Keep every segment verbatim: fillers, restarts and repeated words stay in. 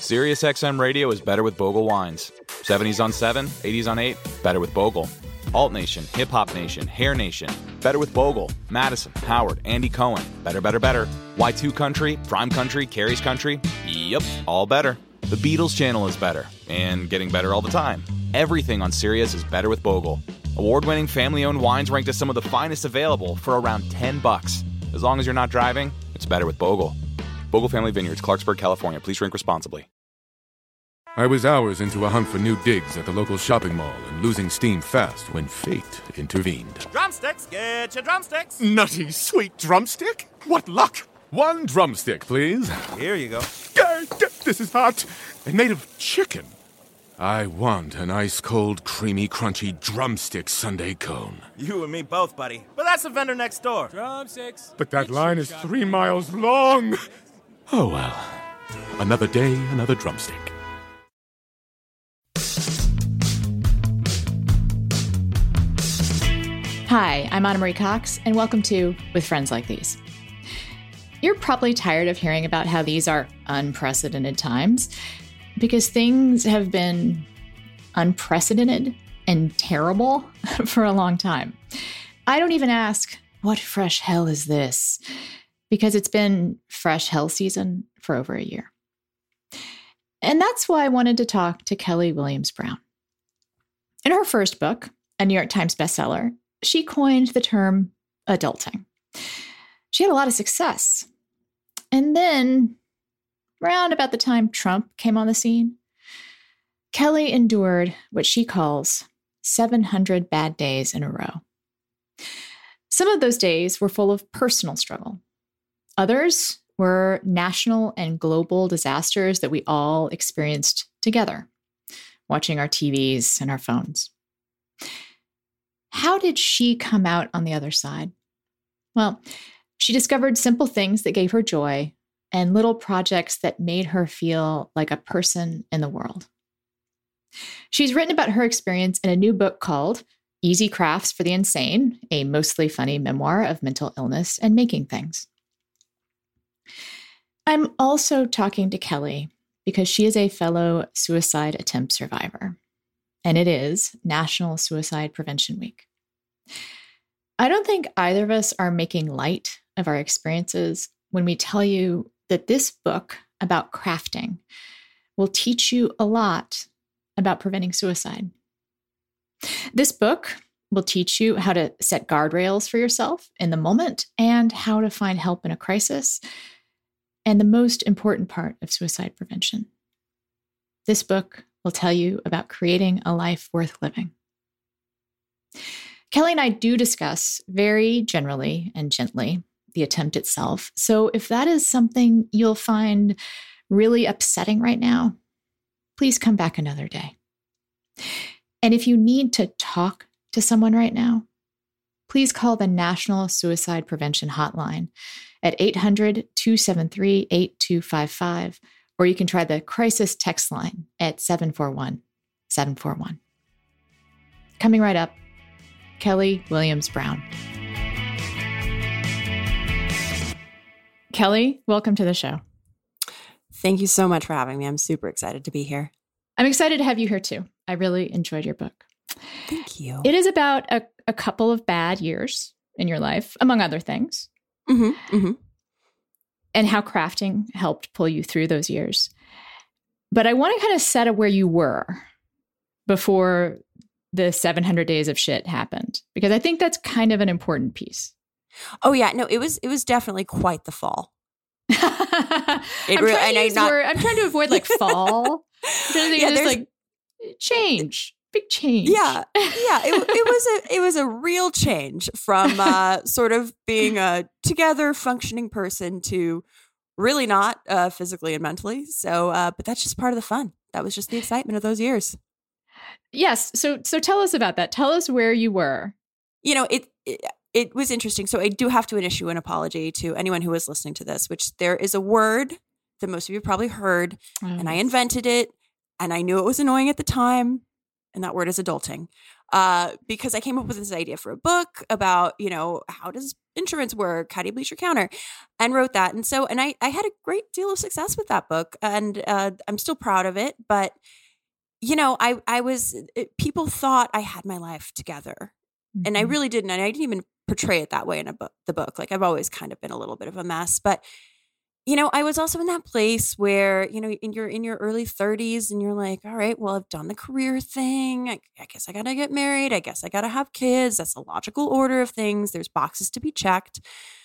SiriusXM Radio is better with Bogle wines. seventies on seven, eighties on eight, better with Bogle. Alt Nation, Hip Hop Nation, Hair Nation, better with Bogle. Madison, Howard, Andy Cohen, better, better, better. Y two Country, Prime Country, Carrie's Country, yep, all better. The Beatles channel is better, and getting better all the time. Everything on Sirius is better with Bogle. Award-winning family-owned wines ranked as some of the finest available for around ten bucks. As long as you're not driving, it's better with Bogle. Bogle Family Vineyards, Clarksburg, California. Please drink responsibly. I was hours into a hunt for new digs at the local shopping mall and losing steam fast when fate intervened. Drumsticks, get your drumsticks. Nutty, sweet drumstick? What luck! One drumstick, please. Here you go. This is hot and made of chicken. I want an ice-cold, creamy, crunchy drumstick sundae cone. You and me both, buddy. But that's the vendor next door. Drumsticks. But that line is three miles long. Oh, well. Another day, another drumstick. Hi, I'm Anna Marie Cox, and welcome to With Friends Like These. You're probably tired of hearing about how these are unprecedented times, because things have been unprecedented and terrible for a long time. I don't even ask, what fresh hell is this? Because it's been fresh hell season for over a year. And that's why I wanted to talk to Kelly Williams Brown. In her first book, a New York Times bestseller, she coined the term adulting. She had a lot of success. And then, round about the time Trump came on the scene, Kelly endured what she calls seven hundred bad days in a row. Some of those days were full of personal struggle. Others were national and global disasters that we all experienced together, watching our T Vs and our phones. How did she come out on the other side? Well, she discovered simple things that gave her joy and little projects that made her feel like a person in the world. She's written about her experience in a new book called Easy Crafts for the Insane, a mostly funny memoir of mental illness and making things. I'm also talking to Kelly because she is a fellow suicide attempt survivor, and it is National Suicide Prevention Week. I don't think either of us are making light of our experiences when we tell you that this book about crafting will teach you a lot about preventing suicide. This book will teach you how to set guardrails for yourself in the moment and how to find help in a crisis, and the most important part of suicide prevention. This book will tell you about creating a life worth living. Kelly and I do discuss very generally and gently the attempt itself. So if that is something you'll find really upsetting right now, please come back another day. And if you need to talk to someone right now, please call the National Suicide Prevention Hotline at eight hundred, two seven three, eight two five five, or you can try the crisis text line at seven four one, seven four one. Coming right up, Kelly Williams Brown. Kelly, welcome to the show. Thank you so much for having me. I'm super excited to be here. I'm excited to have you here too. I really enjoyed your book. Thank you. It is about a, a couple of bad years in your life, among other things, Mm-hmm, mm-hmm. and how crafting helped pull you through those years. But I want to kind of set up where you were before the seven hundred days of shit happened, because I think that's kind of an important piece. Oh yeah, no, it was it was definitely quite the fall. It I'm, really, trying to use not, word, I'm trying to avoid like fall. I'm trying to think yeah, of just like change, big change. Yeah, yeah. It, it was a it was a real change from uh, sort of being a together functioning person to really not uh, physically and mentally. So, uh, but that's just part of the fun. That was just the excitement of those years. Yes. So so tell us about that. Tell us where you were. You know, it, it it was interesting. So I do have to issue an apology to anyone who is listening to this, which there is a word that most of you probably heard, Oh, and I yes. invented it, and I knew it was annoying at the time, and that word is adulting. uh, because I came up with this idea for a book about, you know, how does insurance work? How do you bleach your counter? And wrote that. And so, and I, I had a great deal of success with that book, and uh, I'm still proud of it. But, you know, I, I was, it, people thought I had my life together, mm-hmm. and I really didn't. And I didn't even portray it that way in a book, the book. Like, I've always kind of been a little bit of a mess, but you know, I was also in that place where, you know, in your in your early thirties and you're like, all right, well, I've done the career thing. I, I guess I got to get married. I guess I got to have kids. That's a logical order of things. There's boxes to be checked.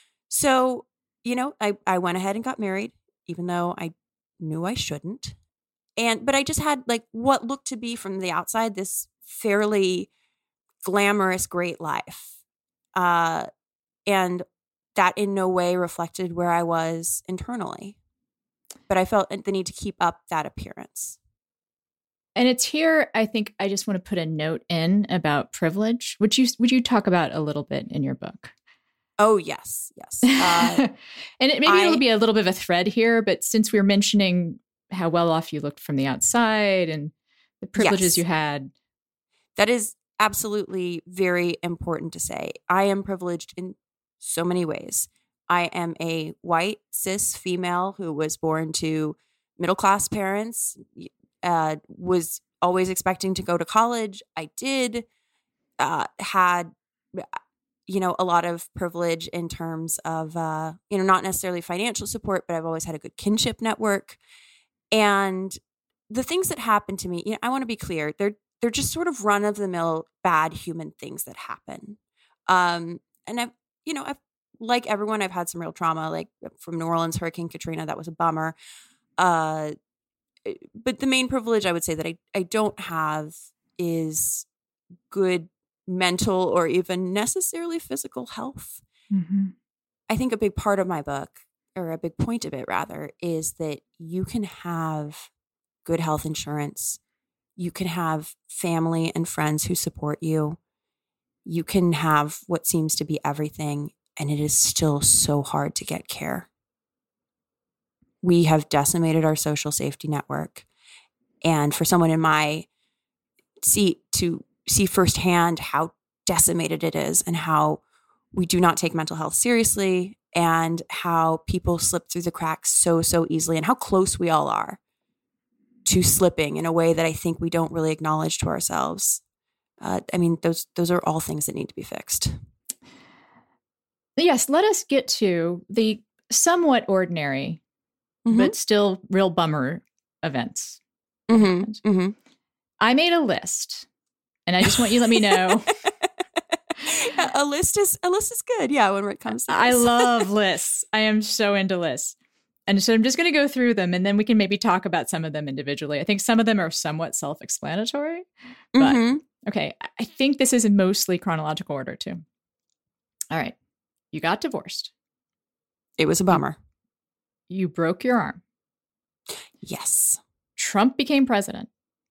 So, you know, I, I went ahead and got married, even though I knew I shouldn't. And but I just had like what looked to be from the outside this fairly glamorous, great life. Uh, and that in no way reflected where I was internally. But I felt the need to keep up that appearance. And it's here, I think I just want to put a note in about privilege. Would you would you talk about a little bit in your book? Oh, yes, yes. Uh, and it, maybe I, it'll be a little bit of a thread here, but since we're mentioning how well off you looked from the outside and the privileges yes. you had. That is absolutely very important to say. I am privileged in so many ways. I am a white, cis female who was born to middle-class parents, uh, was always expecting to go to college. I did, uh, had, you know, a lot of privilege in terms of, uh, you know, not necessarily financial support, but I've always had a good kinship network. And the things that happened to me, you know, I want to be clear, they're, they're just sort of run-of-the-mill bad human things that happen. Um, and I've, you know, I've, like everyone, I've had some real trauma, like from New Orleans, Hurricane Katrina. That was a bummer. Uh, but the main privilege I would say that I, I don't have is good mental or even necessarily physical health. Mm-hmm. I think a big part of my book, or a big point of it rather, is that you can have good health insurance. You can have family and friends who support you. You can have what seems to be everything, and it is still so hard to get care. We have decimated our social safety network. And for someone in my seat to see firsthand how decimated it is and how we do not take mental health seriously and how people slip through the cracks so, so easily and how close we all are to slipping in a way that I think we don't really acknowledge to ourselves. Uh, I mean, those those are all things that need to be fixed. Yes, let us get to the somewhat ordinary, mm-hmm. but still real bummer events. Mm-hmm. Mm-hmm. I made a list, and I just want you to let me know. a list is a list is good, yeah. When it comes to this. I love lists. I am so into lists, and so I'm just going to go through them, and then we can maybe talk about some of them individually. I think some of them are somewhat self-explanatory, but mm-hmm. okay. I think this is in mostly chronological order too. All right. You got divorced. It was a bummer. You broke your arm. Yes. Trump became president.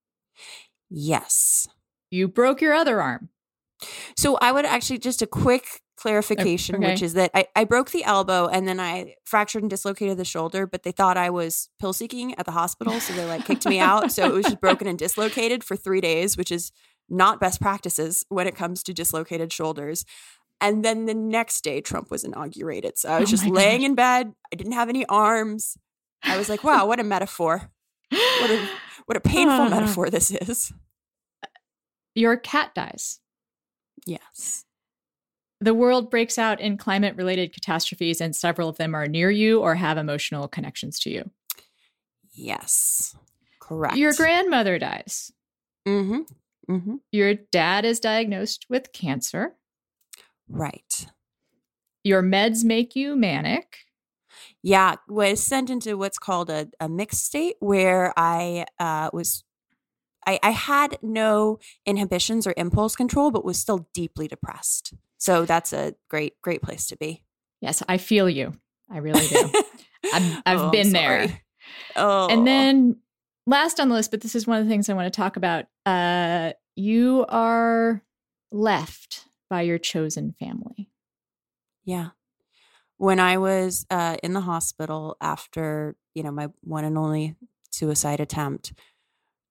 Yes. You broke your other arm. So I would actually, just a quick clarification, okay. which is that I, I broke the elbow and then I fractured and dislocated the shoulder, but they thought I was pill seeking at the hospital. So they like kicked me out. So it was just broken and dislocated for three days, which is not best practices when it comes to dislocated shoulders. And then the next day, Trump was inaugurated. So I was oh just laying God. in bed. I didn't have any arms. I was like, wow, what a metaphor. What a, what a painful uh, metaphor this is. Your cat dies. Yes. The world breaks out in climate-related catastrophes, and several of them are near you or have emotional connections to you. Yes. Correct. Your grandmother dies. Mm-hmm. Mm-hmm. Your dad is diagnosed with cancer. Right. Your meds make you manic. Yeah, was sent into what's called a, a mixed state where I uh, was, I, I had no inhibitions or impulse control, but was still deeply depressed. So that's a great, great place to be. Yes, I feel you. I really do. I've, I've oh, been there. Oh. And then last on the list, but this is one of the things I want to talk about. Uh, you are left by your chosen family. Yeah. When I was uh, in the hospital after, you know, my one and only suicide attempt,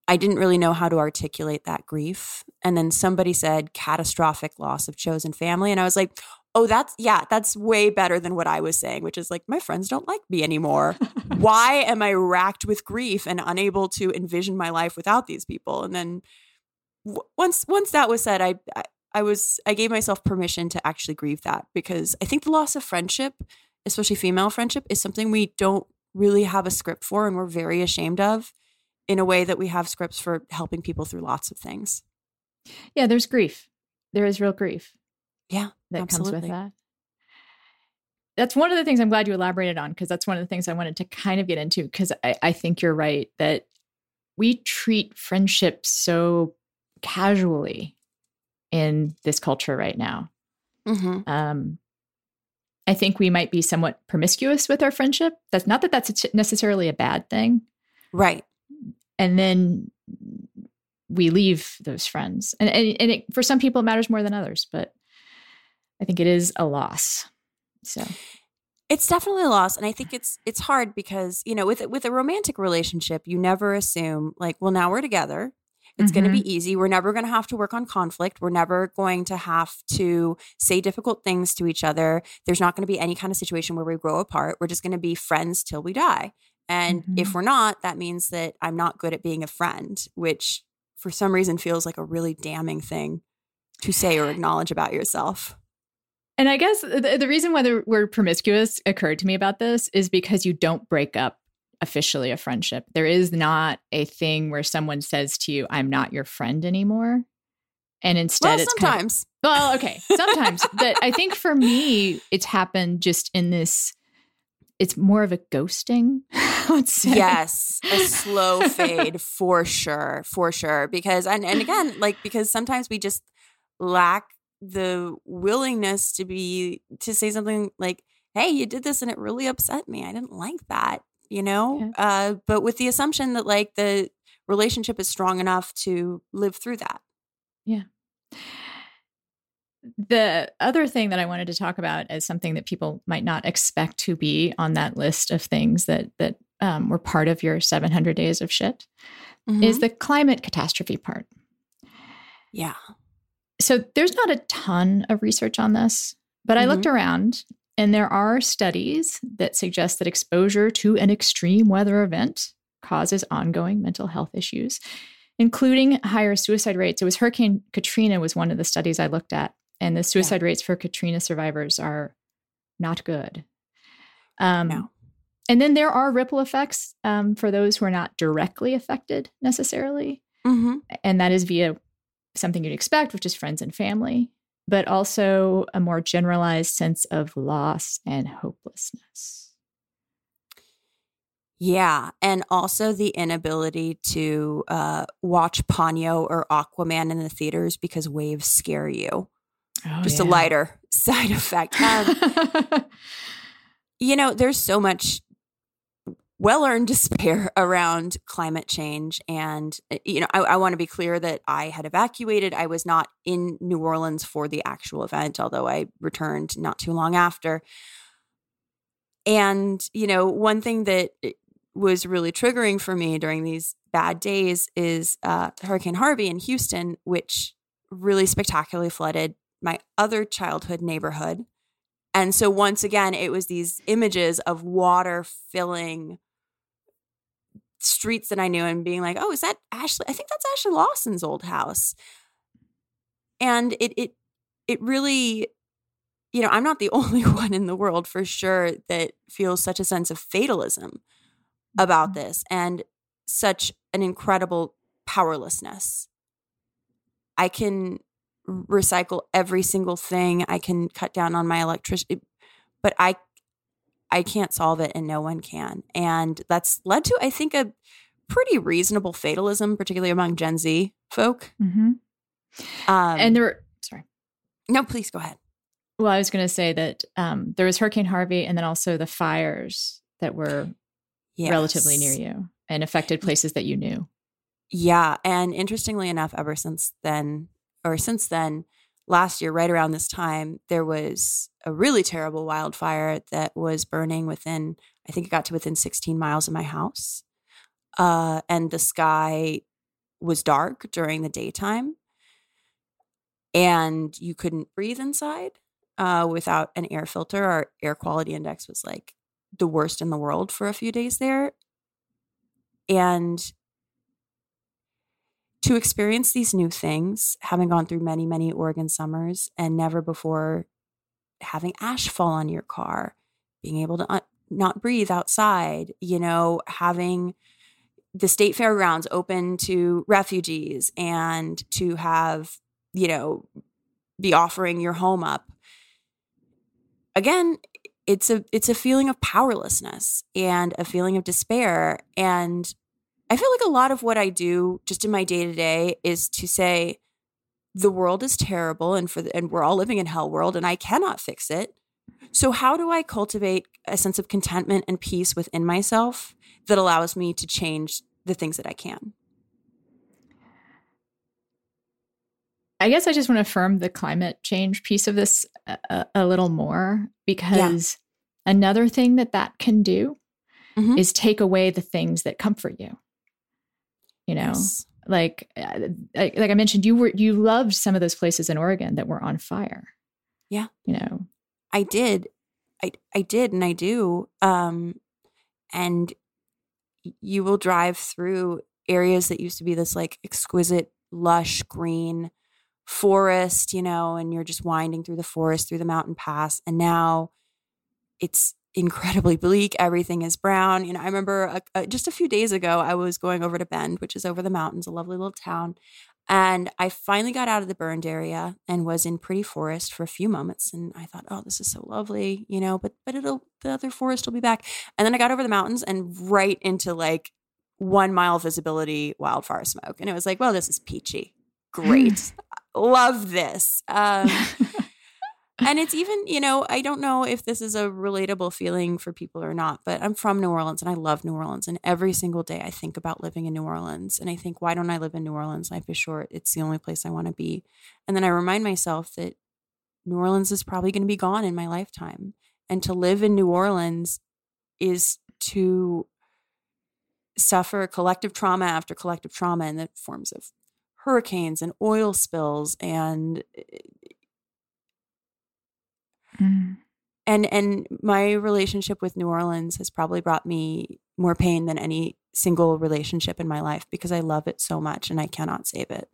I didn't really know how to articulate that grief. And then somebody said catastrophic loss of chosen family. And I was like, oh, that's, yeah, that's way better than what I was saying, which is like, my friends don't like me anymore. Why am I racked with grief and unable to envision my life without these people? And then w- once once that was said, I, I I was I gave myself permission to actually grieve that, because I think the loss of friendship, especially female friendship, is something we don't really have a script for, and we're very ashamed of, in a way that we have scripts for helping people through lots of things. Yeah, there's grief. There is real grief. Yeah, that absolutely. comes with that. That's one of the things I'm glad you elaborated on, because that's one of the things I wanted to kind of get into, because I, I think you're right that we treat friendship so casually in this culture right now. Mm-hmm. Um, I think we might be somewhat promiscuous with our friendship. That's not that that's necessarily a bad thing. Right. And then we leave those friends. And, and, and it, for some people, it matters more than others, but I think it is a loss. So it's definitely a loss. And I think it's it's hard because, you know, with with a romantic relationship, you never assume like, well, now we're together. It's mm-hmm. going to be easy. We're never going to have to work on conflict. We're never going to have to say difficult things to each other. There's not going to be any kind of situation where we grow apart. We're just going to be friends till we die. And mm-hmm. if we're not, that means that I'm not good at being a friend, which for some reason feels like a really damning thing to say or acknowledge about yourself. And I guess the, the reason why the word promiscuous occurred to me about this is because you don't break up officially a friendship. There is not a thing where someone says to you, I'm not your friend anymore. And instead well, it's sometimes. Kind of, well, okay, sometimes. But I think for me, it's happened just in this, it's more of a ghosting, let's say. Yes, a slow fade for sure, for sure. Because, and, and again, like, because sometimes we just lack the willingness to be, to say something like, hey, you did this and it really upset me. I didn't like that. You know, okay. uh, but with the assumption that like the relationship is strong enough to live through that. Yeah. The other thing that I wanted to talk about as something that people might not expect to be on that list of things that that um, were part of your seven hundred days of shit mm-hmm. is the climate catastrophe part. Yeah. So there's not a ton of research on this, but mm-hmm. I looked around. And there are studies that suggest that exposure to an extreme weather event causes ongoing mental health issues, including higher suicide rates. It was Hurricane Katrina was one of the studies I looked at, and the suicide yeah. rates for Katrina survivors are not good. Um, no. And then there are ripple effects um, for those who are not directly affected necessarily. Mm-hmm. And that is via something you'd expect, which is friends and family, but also a more generalized sense of loss and hopelessness. Yeah. And also the inability to uh, watch Ponyo or Aquaman in the theaters because waves scare you. Oh, Just yeah. a lighter side effect. Um, you know, there's so much well-earned despair around climate change. And, you know, I, I want to be clear that I had evacuated. I was not in New Orleans for the actual event, although I returned not too long after. And, you know, one thing that was really triggering for me during these bad days is uh, Hurricane Harvey in Houston, which really spectacularly flooded my other childhood neighborhood. And so once again, it was these images of water filling streets that I knew and being like, oh, is that Ashley? I think that's Ashley Lawson's old house. And it it it really, you know, I'm not the only one in the world for sure that feels such a sense of fatalism about this and such an incredible powerlessness. I can recycle every single thing. I can cut down on my electricity, but I I can't solve it and no one can. And that's led to, I think, a pretty reasonable fatalism, particularly among Gen Z folk. Mm-hmm. Um, and there were, sorry. No, please go ahead. Well, I was going to say that um, there was Hurricane Harvey and then also the fires that were yes. relatively near you and affected places that you knew. Yeah. And interestingly enough, ever since then, or since then, last year, right around this time, there was a really terrible wildfire that was burning within, I think it got to within sixteen miles of my house. Uh, and the sky was dark during the daytime and you couldn't breathe inside uh, without an air filter. Our air quality index was like the worst in the world for a few days there. And to experience these new things, having gone through many, many Oregon summers and never before having ash fall on your car, being able to un- not breathe outside, you know, having the state fairgrounds open to refugees and to have, you know, be offering your home up. Again, it's a it's a feeling of powerlessness and a feeling of despair. And I feel like a lot of what I do just in my day-to-day is to say the world is terrible and for the, and we're all living in hell world and I cannot fix it. So how do I cultivate a sense of contentment and peace within myself that allows me to change the things that I can? I guess I just want to affirm the climate change piece of this a, a little more, because yeah. another thing that that can do mm-hmm. is take away the things that comfort you. You know, yes. like, like I mentioned, you were you loved some of those places in Oregon that were on fire. Yeah, you know, I did, I I did, and I do. Um, and you will drive through areas that used to be this like exquisite, lush green forest, you know, and you're just winding through the forest, through the mountain pass. And now it's incredibly bleak. Everything is brown. You know, I remember a, a, just a few days ago, I was going over to Bend, which is over the mountains, a lovely little town. And I finally got out of the burned area and was in pretty forest for a few moments. And I thought, oh, this is so lovely, you know, but, but it'll, the other forest will be back. And then I got over the mountains and right into like one mile visibility wildfire smoke. And it was like, well, this is peachy. Great. Love this. Um, and it's even, you know, I don't know if this is a relatable feeling for people or not, but I'm from New Orleans and I love New Orleans. And every single day I think about living in New Orleans. And I think, why don't I live in New Orleans? Life is short. It's the only place I want to be. And then I remind myself that New Orleans is probably going to be gone in my lifetime. And to live in New Orleans is to suffer collective trauma after collective trauma in the forms of hurricanes and oil spills and mm. and and my relationship with New Orleans has probably brought me more pain than any single relationship in my life because I love it so much and I cannot save it.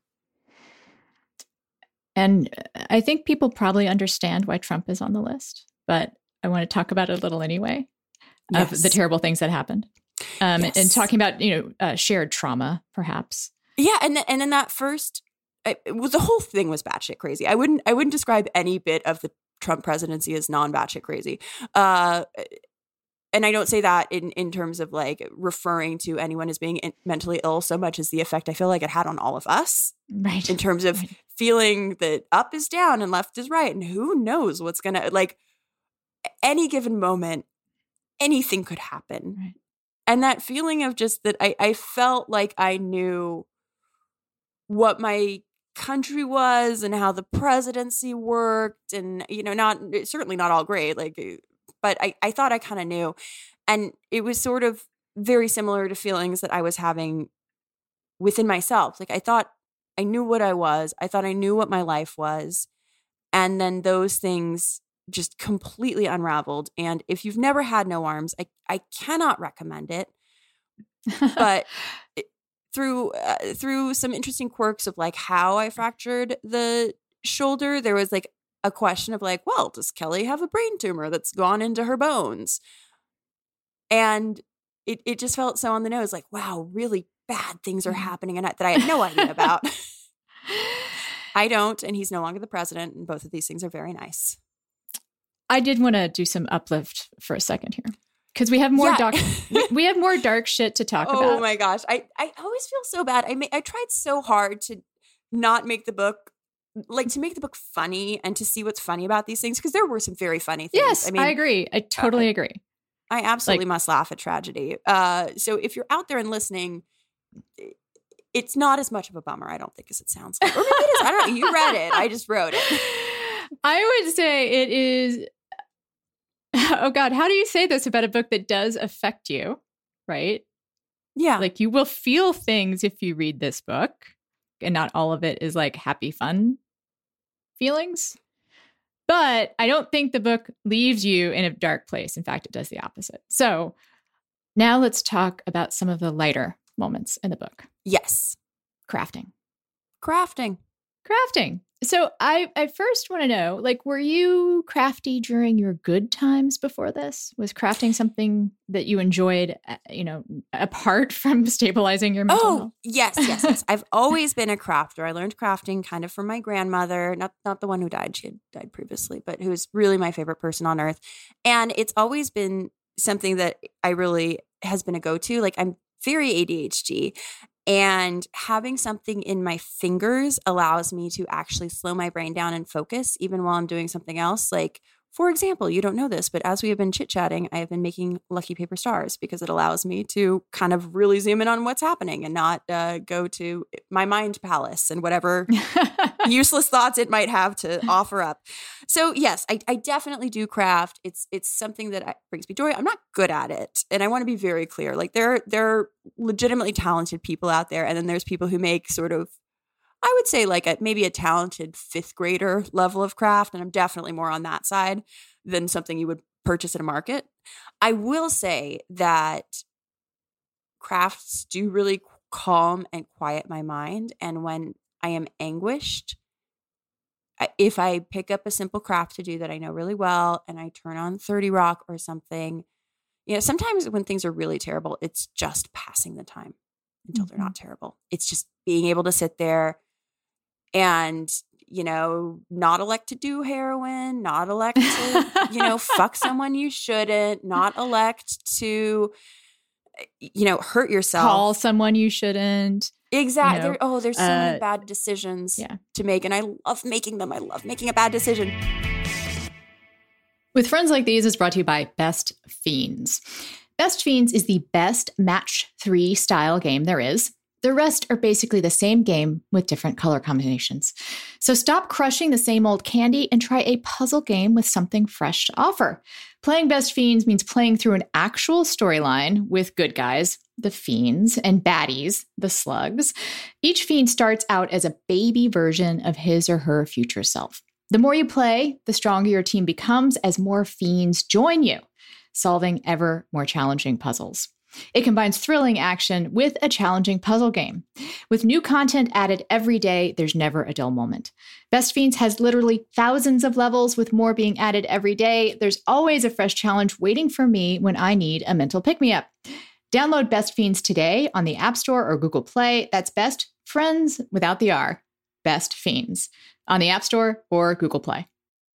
And I think people probably understand why Trump is on the list, but I want to talk about it a little anyway, of yes. the terrible things that happened. Um, yes. And talking about, you know, uh, shared trauma, perhaps. Yeah, and th- and then that first, it, it was, the whole thing was batshit crazy. I wouldn't I wouldn't describe any bit of the Trump presidency as non-batshit crazy, uh, and I don't say that in, in terms of like referring to anyone as being in, mentally ill so much as the effect I feel like it had on all of us, right? In terms of right. feeling that up is down and left is right, and who knows what's gonna like any given moment, anything could happen, right. and that feeling of just that I I felt like I knew what my country was and how the presidency worked and, you know, not certainly not all great, like, but I, I thought I kind of knew. And it was sort of very similar to feelings that I was having within myself. Like I thought I knew what I was. I thought I knew what my life was. And then those things just completely unraveled. And if you've never had no arms, I, I cannot recommend it. But it, Through uh, through some interesting quirks of like how I fractured the shoulder, there was like a question of like, well, does Kelly have a brain tumor that's gone into her bones? And it it just felt so on the nose, like, wow, really bad things are happening and that I had no idea about. I don't, and he's no longer the president, and both of these things are very nice. I did want to do some uplift for a second here. Because we have more yeah. dark, we, we have more dark shit to talk oh about. Oh my gosh, I, I always feel so bad. I ma- I tried so hard to not make the book, like to make the book funny and to see what's funny about these things because there were some very funny things. Yes, I mean, I agree. I totally uh, agree. I absolutely like, must laugh at tragedy. Uh, so if you're out there and listening, it's not as much of a bummer, I don't think, as it sounds like. Or maybe it is. I don't know. You read it. I just wrote it. I would say it is. Oh God, how do you say this about a book that does affect you, right? Yeah. Like you will feel things if you read this book, and not all of it is like happy, fun feelings. But I don't think the book leaves you in a dark place. In fact, it does the opposite. So now let's talk about some of the lighter moments in the book. Yes. Crafting. Crafting. Crafting. So I, I first want to know, like, were you crafty during your good times before this? Was crafting something that you enjoyed, uh, you know, apart from stabilizing your mental Oh, health? yes, yes, yes. I've always been a crafter. I learned crafting kind of from my grandmother, not not the one who died. She had died previously, but who was really my favorite person on earth. And it's always been something that I really has been a go-to. Like, I'm very A D H D. And having something in my fingers allows me to actually slow my brain down and focus even while I'm doing something else. Like, for example, you don't know this, but as we have been chit-chatting, I have been making lucky paper stars because it allows me to kind of really zoom in on what's happening and not uh, go to my mind palace and whatever useless thoughts it might have to offer up. So yes, I, I definitely do craft. It's it's something that brings me joy. I'm not good at it. And I want to be very clear. Like there, there are legitimately talented people out there. And then there's people who make sort of, I would say like a, maybe a talented fifth grader level of craft. And I'm definitely more on that side than something you would purchase at a market. I will say that crafts do really calm and quiet my mind. And when I am anguished, if I pick up a simple craft to do that I know really well and I turn on thirty Rock or something, you know, sometimes when things are really terrible, it's just passing the time until mm-hmm. they're not terrible. It's just being able to sit there and, you know, not elect to do heroin, not elect to, you know, fuck someone you shouldn't, not elect to, you know, hurt yourself. Call someone you shouldn't. Exactly. You know, there, oh, there's so uh, many bad decisions yeah. to make. And I love making them. I love making a bad decision. With Friends Like These is brought to you by Best Fiends. Best Fiends is the best match three style game there is. The rest are basically the same game with different color combinations. So stop crushing the same old candy and try a puzzle game with something fresh to offer. Playing Best Fiends means playing through an actual storyline with good guys, the fiends, and baddies, the slugs. Each fiend starts out as a baby version of his or her future self. The more you play, the stronger your team becomes as more fiends join you, solving ever more challenging puzzles. It combines thrilling action with a challenging puzzle game. With new content added every day, there's never a dull moment. Best Fiends has literally thousands of levels, with more being added every day. There's always a fresh challenge waiting for me when I need a mental pick-me-up. Download Best Fiends today on the App Store or Google Play. That's Best Friends without the R. Best Fiends on the App Store or Google Play.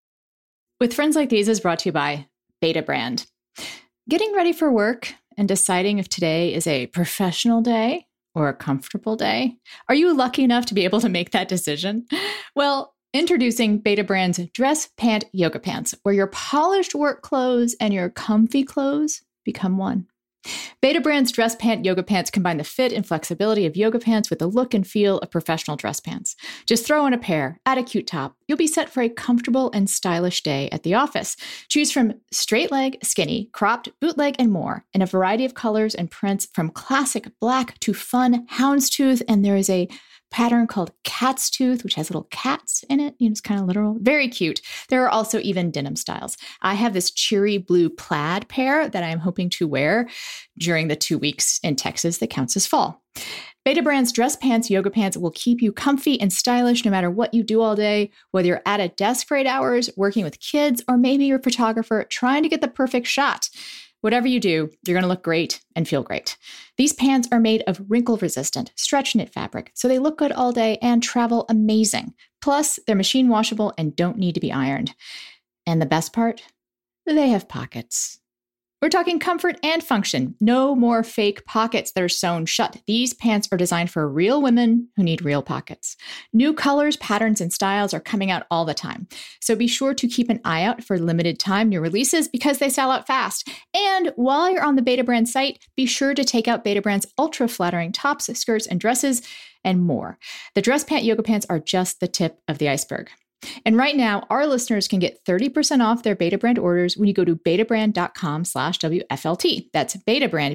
With Friends Like These is brought to you by Betabrand. Getting ready for work and deciding if today is a professional day or a comfortable day? Are you lucky enough to be able to make that decision? Well, introducing Betabrand's Dress Pant Yoga Pants, where your polished work clothes and your comfy clothes become one. Betabrand's Dress Pant Yoga Pants combine the fit and flexibility of yoga pants with the look and feel of professional dress pants. Just throw on a pair, add a cute top. You'll be set for a comfortable and stylish day at the office. Choose from straight leg, skinny, cropped, bootleg, and more in a variety of colors and prints, from classic black to fun houndstooth. And there is a pattern called cat's tooth, which has little cats in it. You know, it's kind of literal. Very cute. There are also even denim styles. I have this cheery blue plaid pair that I'm hoping to wear during the two weeks in Texas that counts as fall. Betabrand's Dress Pants Yoga Pants will keep you comfy and stylish no matter what you do all day, whether you're at a desk for eight hours, working with kids, or maybe you're a photographer trying to get the perfect shot. Whatever you do, you're going to look great and feel great. These pants are made of wrinkle-resistant, stretch knit fabric, so they look good all day and travel amazing. Plus, they're machine washable and don't need to be ironed. And the best part? They have pockets. We're talking comfort and function. No more fake pockets that are sewn shut. These pants are designed for real women who need real pockets. New colors, patterns, and styles are coming out all the time. So be sure to keep an eye out for limited time new releases because they sell out fast. And while you're on the Betabrand site, be sure to take out Betabrand's ultra flattering tops, skirts, and dresses, and more. The Dress Pant Yoga Pants are just the tip of the iceberg. And right now, our listeners can get thirty percent off their Betabrand orders when you go to betabrand.com slash WFLT. That's Betabrand,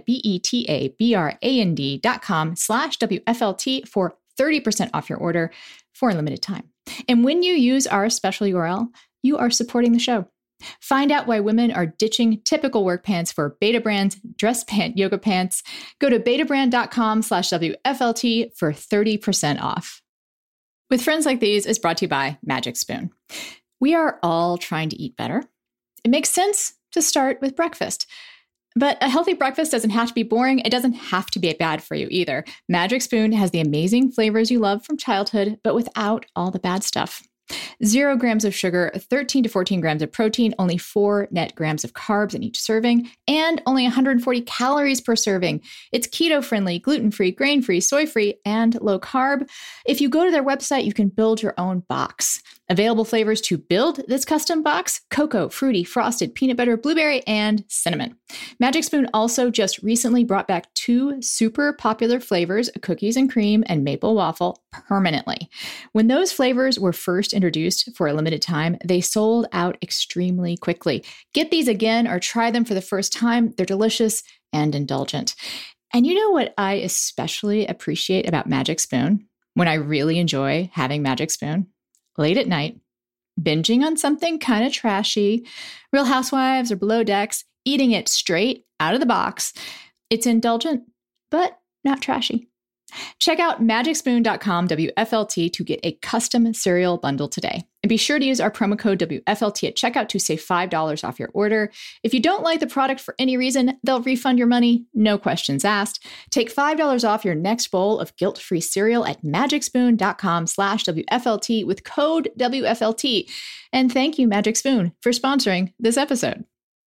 B-E-T-A-B-R-A-N-D dot com slash WFLT for thirty percent off your order for a limited time. And when you use our special U R L, you are supporting the show. Find out why women are ditching typical work pants for Betabrand's dress pant yoga pants. Go to betabrand.com slash WFLT for thirty percent off. With Friends Like These is brought to you by Magic Spoon. We are all trying to eat better. It makes sense to start with breakfast. But a healthy breakfast doesn't have to be boring. It doesn't have to be bad for you either. Magic Spoon has the amazing flavors you love from childhood, but without all the bad stuff. Zero grams of sugar, thirteen to fourteen grams of protein, only four net grams of carbs in each serving, and only one hundred forty calories per serving. It's keto-friendly, gluten-free, grain-free, soy-free, and low carb. If you go to their website, you can build your own box. Available flavors to build this custom box: cocoa, fruity, frosted, peanut butter, blueberry, and cinnamon. Magic Spoon also just recently brought back two super popular flavors, cookies and cream and maple waffle, permanently. When those flavors were first introduced for a limited time, they sold out extremely quickly. Get these again or try them for the first time. They're delicious and indulgent. And you know what I especially appreciate about Magic Spoon? When I really enjoy having Magic Spoon? Late at night, binging on something kind of trashy, Real Housewives or Below Decks, eating it straight out of the box. It's indulgent, but not trashy. Check out magic spoon dot com W F L T to get a custom cereal bundle today. And be sure to use our promo code W F L T at checkout to save five dollars off your order. If you don't like the product for any reason, they'll refund your money, no questions asked. Take five dollars off your next bowl of guilt-free cereal at magic spoon dot com slash W F L T with code W F L T. And thank you, Magic Spoon, for sponsoring this episode.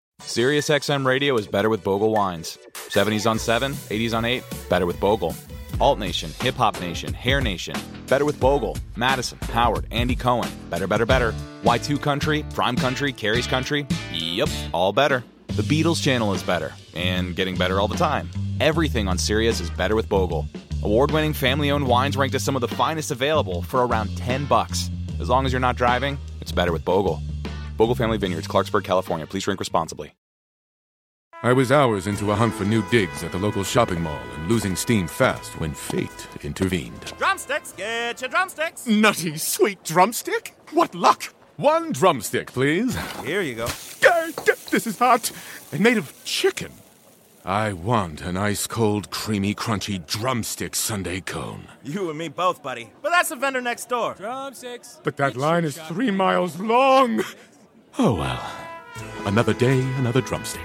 SiriusXM Radio is better with Bogle wines. seventies on seven, eighties on eight, better with Bogle. Alt Nation, Hip Hop Nation, Hair Nation, better with Bogle. Madison, Howard, Andy Cohen, better, better, better. Y two Country, Prime Country, Carrie's Country, yep, all better. The Beatles channel is better, and getting better all the time. Everything on Sirius is better with Bogle. Award-winning family-owned wines ranked as some of the finest available for around ten bucks. As long as you're not driving, it's better with Bogle. Bogle Family Vineyards, Clarksburg, California. Please drink responsibly. I was hours into a hunt for new digs at the local shopping mall and losing steam fast when fate intervened. Drumsticks, get your drumsticks. Nutty, sweet drumstick? What luck! One drumstick, please. Here you go. Uh, This is hot and made of chicken. I want an ice-cold, creamy, crunchy drumstick sundae cone. You and me both, buddy. But that's the vendor next door. Drumsticks. But that line is three miles long. Oh well. Another day, another drumstick.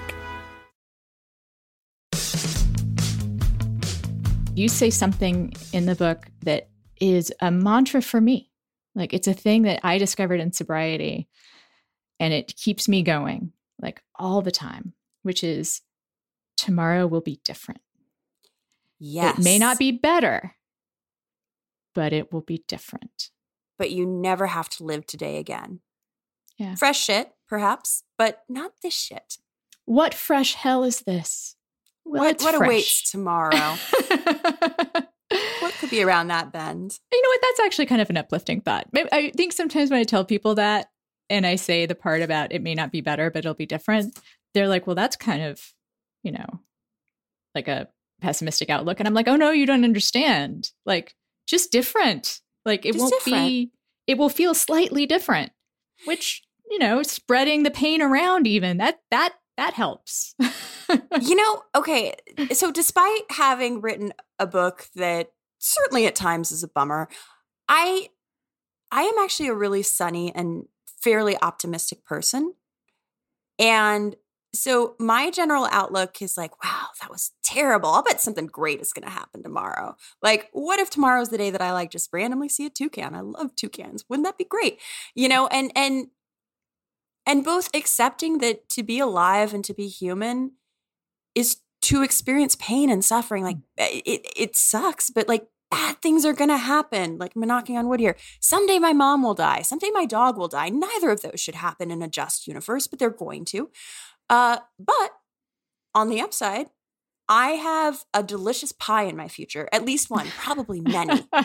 You say something in the book that is a mantra for me. Like, it's a thing that I discovered in sobriety, and it keeps me going, like, all the time, which is tomorrow will be different. Yes. It may not be better, but it will be different. But you never have to live today again. Yeah. Fresh shit, perhaps, but not this shit. What fresh hell is this? Well, what it's what fresh. awaits tomorrow? What could be around that bend? You know what? That's actually kind of an uplifting thought. Maybe- I think sometimes when I tell people that and I say the part about it may not be better, but it'll be different, they're like, well, that's kind of, you know, like a pessimistic outlook. And I'm like, oh, no, you don't understand. Like, just different. Like, it Just won't different. be, it will feel slightly different, which, you know, spreading the pain around even, that, that, that helps. You know, okay, so despite having written a book that certainly at times is a bummer, I I am actually a really sunny and fairly optimistic person. And so my general outlook is like, wow, that was terrible. I'll bet something great is going to happen tomorrow. Like, what if tomorrow's the day that I like just randomly see a toucan? I love toucans. Wouldn't that be great? You know, and and and both accepting that to be alive and to be human is to experience pain and suffering. Like, it it sucks, but like, bad things are going to happen. Like, I'm knocking on wood here. Someday my mom will die. Someday my dog will die. Neither of those should happen in a just universe, but they're going to. Uh, but on the upside, I have a delicious pie in my future, at least one, probably many.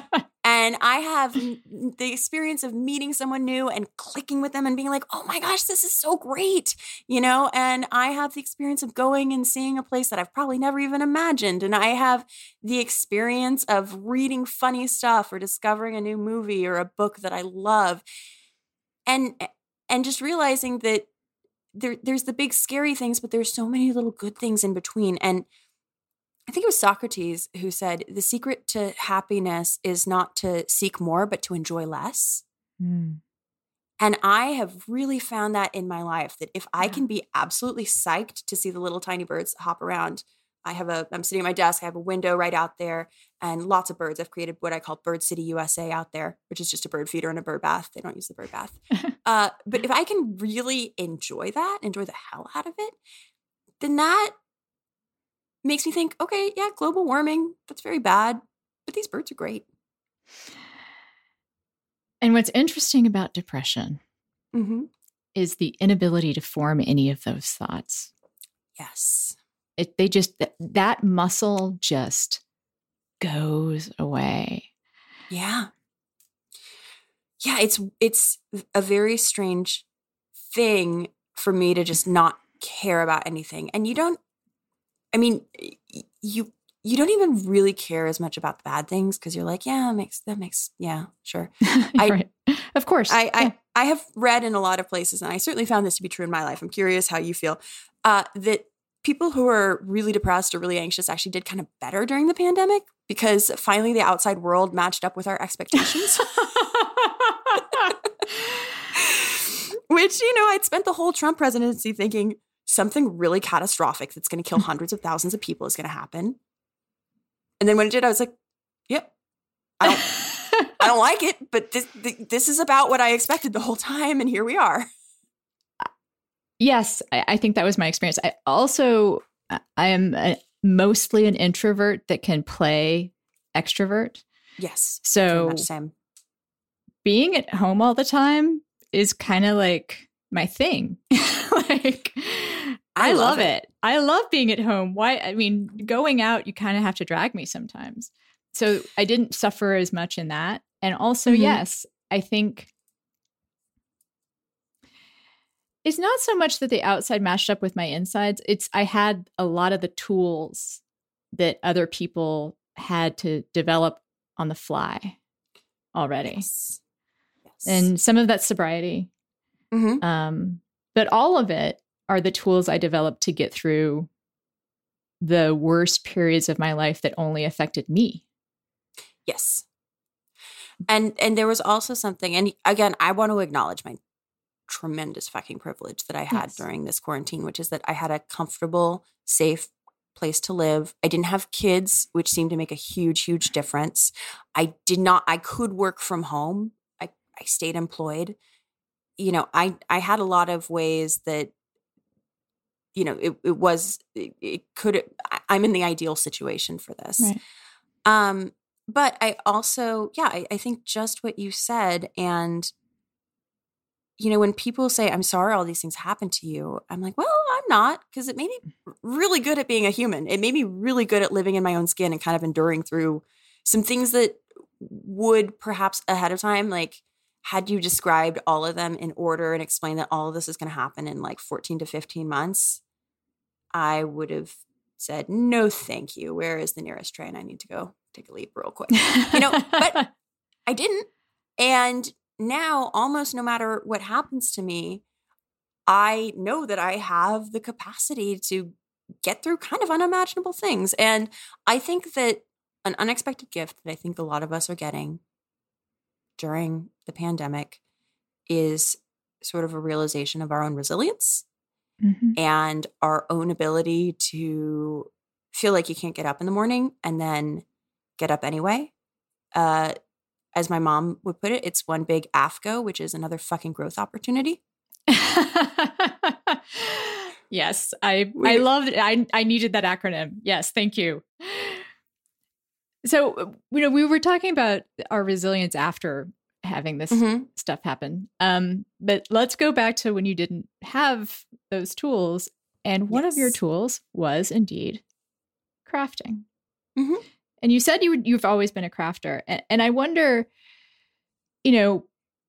And I have m- the experience of meeting someone new and clicking with them and being like, oh my gosh, this is so great, you know? And I have the experience of going and seeing a place that I've probably never even imagined. And I have the experience of reading funny stuff or discovering a new movie or a book that I love. And, and just realizing that there, there's the big scary things, but there's so many little good things in between. And I think it was Socrates who said, the secret to happiness is not to seek more, but to enjoy less. Mm. And I have really found that in my life, that if I yeah. can be absolutely psyched to see the little tiny birds hop around, I have a, I'm sitting at my desk, I have a window right out there and lots of birds. I've created what I call Bird City U S A out there, which is just a bird feeder and a bird bath. They don't use the bird bath. uh, but if I can really enjoy that, enjoy the hell out of it, then that makes me think, okay, yeah, global warming, that's very bad, but these birds are great. And what's interesting about depression mm-hmm. is the inability to form any of those thoughts. Yes. It, they just, that, that muscle just goes away. Yeah. Yeah, it's it's a very strange thing for me to just not care about anything. And you don't, I mean, you you don't even really care as much about the bad things because you're like, yeah, that makes, that makes, yeah, sure. I, right. Of course. I, yeah. I, I have read in a lot of places, and I certainly found this to be true in my life. I'm curious how you feel, uh, that people who are really depressed or really anxious actually did kind of better during the pandemic because finally the outside world matched up with our expectations. Which, you know, I'd spent the whole Trump presidency thinking, something really catastrophic that's going to kill hundreds of thousands of people is going to happen. And then when it did, I was like, yep, I don't, I don't like it, but this, this is about what I expected the whole time. And here we are. Yes, I, I think that was my experience. I also, I am a, mostly an introvert that can play extrovert. Yes. So same. Being at home all the time is kind of like my thing. Like, I, I love, love it. it. I love being at home. Why? I mean, going out, you kind of have to drag me sometimes. So I didn't suffer as much in that. And also, mm-hmm. yes, I think it's not so much that the outside matched up with my insides. It's I had a lot of the tools that other people had to develop on the fly already. Yes. Yes. And some of that's sobriety. Mm-hmm. Um, but all of it are the tools I developed to get through the worst periods of my life that only affected me. Yes. And and there was also something, and again, I want to acknowledge my tremendous fucking privilege that I had yes. during this quarantine, which is that I had a comfortable, safe place to live. I didn't have kids, which seemed to make a huge, huge difference. I did not, I could work from home. I, I stayed employed. You know, I, I had a lot of ways that, you know, it, it was, it, it could, I'm in the ideal situation for this. Right. Um, but I also, yeah, I, I think just what you said. And, you know, when people say, I'm sorry all these things happened to you, I'm like, well, I'm not, because it made me really good at being a human. It made me really good at living in my own skin and kind of enduring through some things that would perhaps ahead of time, like, had you described all of them in order and explained that all of this is going to happen in like fourteen to fifteen months, I would have said, no, thank you. Where is the nearest train? I need to go take a leap real quick. You know, but I didn't. And now almost no matter what happens to me, I know that I have the capacity to get through kind of unimaginable things. And I think that an unexpected gift that I think a lot of us are getting during the pandemic is sort of a realization of our own resilience mm-hmm. and our own ability to feel like you can't get up in the morning and then get up anyway. Uh, as my mom would put it, it's one big A F G O, which is another fucking growth opportunity. Yes, I I loved it. I I needed that acronym. Yes, thank you. So, you know, we were talking about our resilience after having this mm-hmm. stuff happen. Um, but let's go back to when you didn't have those tools. And one yes. of your tools was indeed crafting. Mm-hmm. And you said you would, you've always been a crafter. And, and I wonder, you know,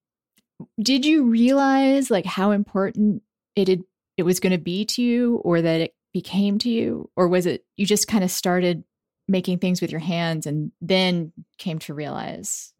did you realize like how important it had, it was going to be to you, or that it became to you? Or was it you just kind of started making things with your hands and then came to realize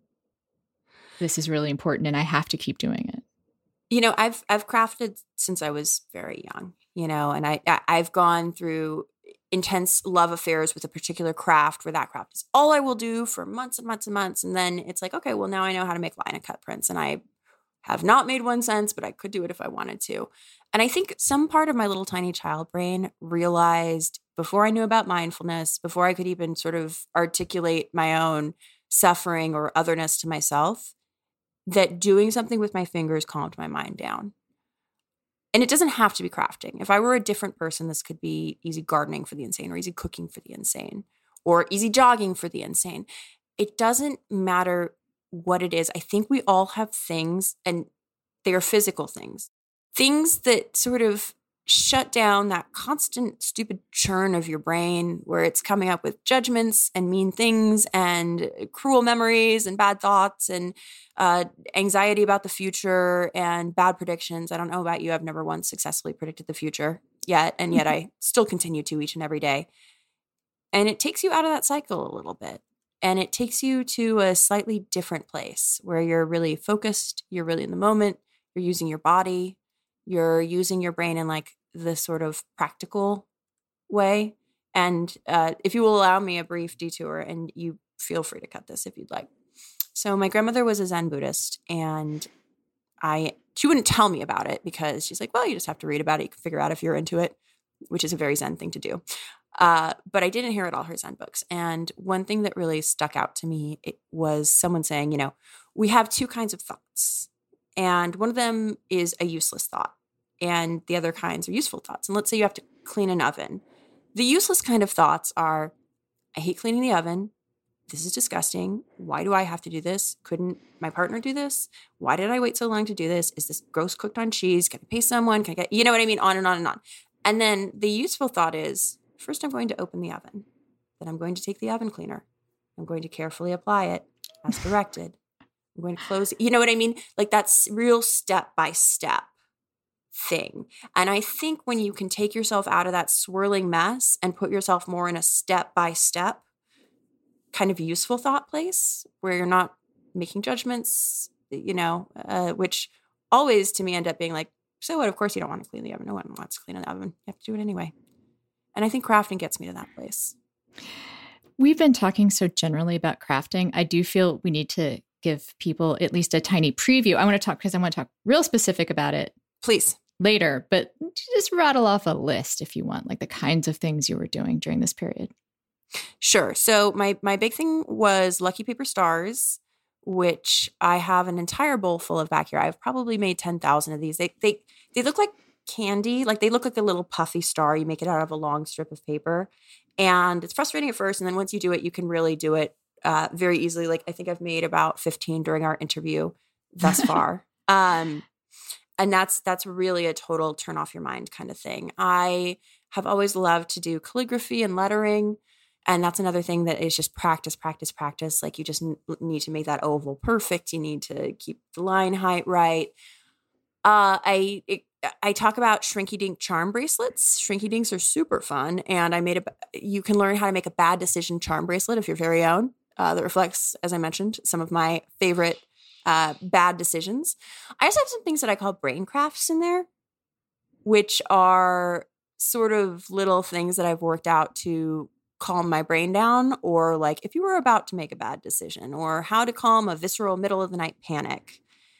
this is really important and I have to keep doing it? You know, I've I've crafted since I was very young, you know, and I, I I've gone through intense love affairs with a particular craft where that craft is all I will do for months and months and months. And then it's like, okay, well, now I know how to make line and cut prints. And I have not made one since, but I could do it if I wanted to. And I think some part of my little tiny child brain realized before I knew about mindfulness, before I could even sort of articulate my own suffering or otherness to myself, that doing something with my fingers calmed my mind down. And it doesn't have to be crafting. If I were a different person, this could be easy gardening for the insane, or easy cooking for the insane, or easy jogging for the insane. It doesn't matter what it is. I think we all have things, and they are physical things, things that sort of shut down that constant stupid churn of your brain where it's coming up with judgments and mean things and cruel memories and bad thoughts and uh, anxiety about the future and bad predictions. I don't know about you. I've never once successfully predicted the future yet. And yet I still continue to each and every day. And it takes you out of that cycle a little bit. And it takes you to a slightly different place where you're really focused. You're really in the moment. You're using your body. You're using your brain in like the sort of practical way. And uh, if you will allow me a brief detour, and you feel free to cut this if you'd like. So my grandmother was a Zen Buddhist, and I she wouldn't tell me about it because she's like, well, you just have to read about it. You can figure out if you're into it, which is a very Zen thing to do. Uh, but I did inherit all her Zen books. And one thing that really stuck out to me it was someone saying, you know, we have two kinds of thoughts. And one of them is a useless thought, and the other kinds are useful thoughts. And let's say you have to clean an oven. The useless kind of thoughts are, I hate cleaning the oven. This is disgusting. Why do I have to do this? Couldn't my partner do this? Why did I wait so long to do this? Is this gross cooked on cheese? Can I pay someone? Can I get, you know what I mean? On and on and on. And then the useful thought is, first I'm going to open the oven. Then I'm going to take the oven cleaner. I'm going to carefully apply it as directed. I'm going to close it. You know what I mean? Like that's real step by step thing. And I think when you can take yourself out of that swirling mess and put yourself more in a step by step kind of useful thought place where you're not making judgments, you know, uh, which always to me end up being like, so what? Of course you don't want to clean the oven. No one wants to clean an oven. You have to do it anyway. And I think crafting gets me to that place. We've been talking so generally about crafting. I do feel we need to give people at least a tiny preview. I want to talk because I want to talk real specific about it. Please. Later, but just rattle off a list if you want, like the kinds of things you were doing during this period. Sure. So my my big thing was Lucky Paper Stars, which I have an entire bowl full of back here. I've probably made ten thousand of these. They they they look like candy. Like they look like a little puffy star. You make it out of a long strip of paper. And it's frustrating at first. And then once you do it, you can really do it uh, very easily. Like I think I've made about fifteen during our interview thus far. um, and that's that's really a total turn off your mind kind of thing. I have always loved to do calligraphy and lettering. And that's another thing that is just practice, practice, practice. Like you just n- need to make that oval perfect. You need to keep the line height right. Uh, I it, I talk about Shrinky Dink charm bracelets. Shrinky Dinks are super fun. And I made a, you can learn how to make a bad decision charm bracelet of your very own uh, that reflects, as I mentioned, some of my favorite uh, bad decisions. I also have some things that I call brain crafts in there, which are sort of little things that I've worked out to calm my brain down, or like if you were about to make a bad decision, or how to calm a visceral middle of the night panic.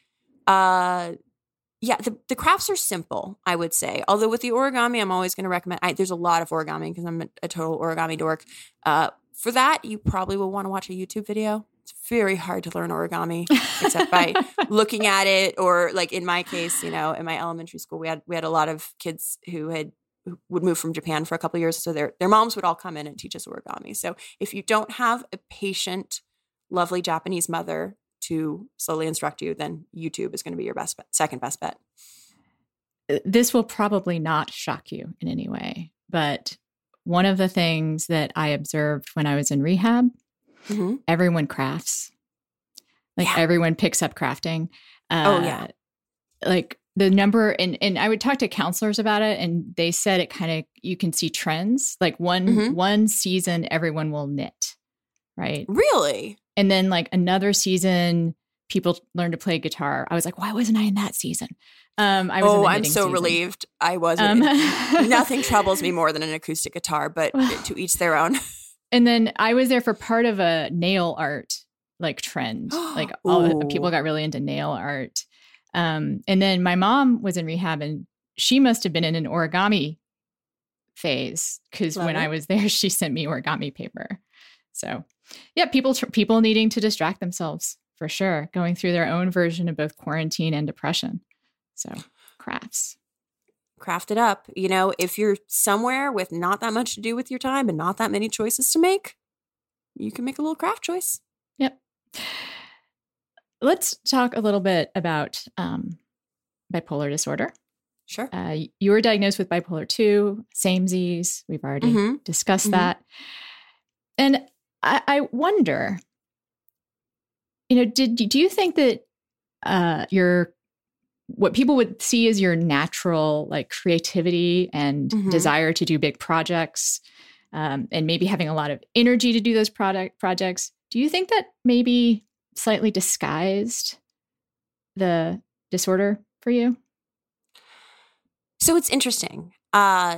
Uh, yeah, the, the crafts are simple, I would say. Although with the origami, I'm always going to recommend, I, there's a lot of origami because I'm a, a total origami dork. Uh, for that, you probably will want to watch a YouTube video. It's very hard to learn origami except by looking at it, or like in my case, you know, in my elementary school, we had we had a lot of kids who had who would move from Japan for a couple of years. So their their moms would all come in and teach us origami. So if you don't have a patient, lovely Japanese mother to slowly instruct you, then YouTube is going to be your best bet, second best bet. This will probably not shock you in any way, but one of the things that I observed when I was in rehab Mm-hmm. everyone crafts. Like Yeah. everyone picks up crafting. Uh, Oh, yeah. Like the number, and, and I would talk to counselors about it, and they said it kind of, you can see trends. Like one, Mhm. one season, everyone will knit, right? Really? And then like another season, people learn to play guitar. I was like, why wasn't I in that season? Um, I was in Oh, the I'm knitting so season. relieved I wasn't. Um, Nothing troubles me more than an acoustic guitar, but to each their own. And then I was there for part of a nail art like trend. Like all Ooh. people got really into nail art. Um, and then my mom was in rehab, and she must have been in an origami phase because Love when it. I was there, she sent me origami paper. So yeah, people tr- people needing to distract themselves for sure, going through their own version of both quarantine and depression. So crafts. Craft it up. You know, if you're somewhere with not that much to do with your time and not that many choices to make, you can make a little craft choice. Yep. Let's talk a little bit about um, bipolar disorder. Sure. Uh, you were diagnosed with bipolar two, samesies. We've already Mhm. discussed Mhm. that. And I, I wonder, you know, did do you think that uh, your what people would see as your natural like creativity and Mhm. desire to do big projects, um, and maybe having a lot of energy to do those product projects, do you think that maybe slightly disguised the disorder for you? So it's interesting. Uh,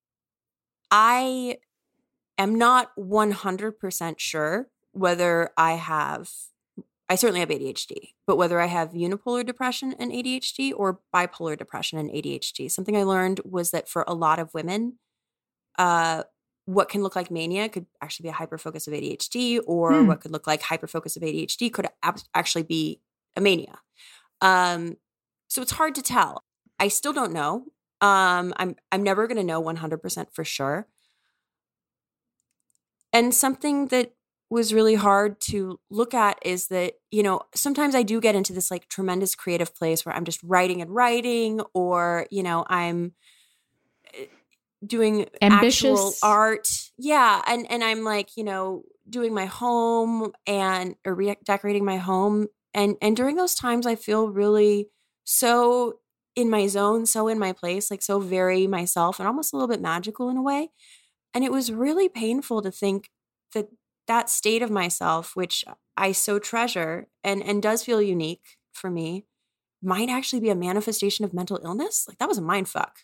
I am not one hundred percent sure whether I have, I certainly have A D H D, but whether I have unipolar depression and A D H D or bipolar depression and A D H D. Something I learned was that for a lot of women, uh, what can look like mania could actually be a hyperfocus of A D H D, or Hmm. what could look like hyperfocus of A D H D could ab- actually be a mania. Um, so it's hard to tell. I still don't know. Um, I'm I'm never going to know one hundred percent for sure. And something that was really hard to look at is that, you know, sometimes I do get into this like tremendous creative place where I'm just writing and writing, or, you know, I'm uh, doing actual Ambitious. art. Yeah. And, and I'm like, you know, doing my home and or redecorating my home. And, and during those times, I feel really so in my zone, so in my place, like so very myself and almost a little bit magical in a way. And it was really painful to think that that state of myself, which I so treasure and, and does feel unique for me, might actually be a manifestation of mental illness. Like that was a mind fuck.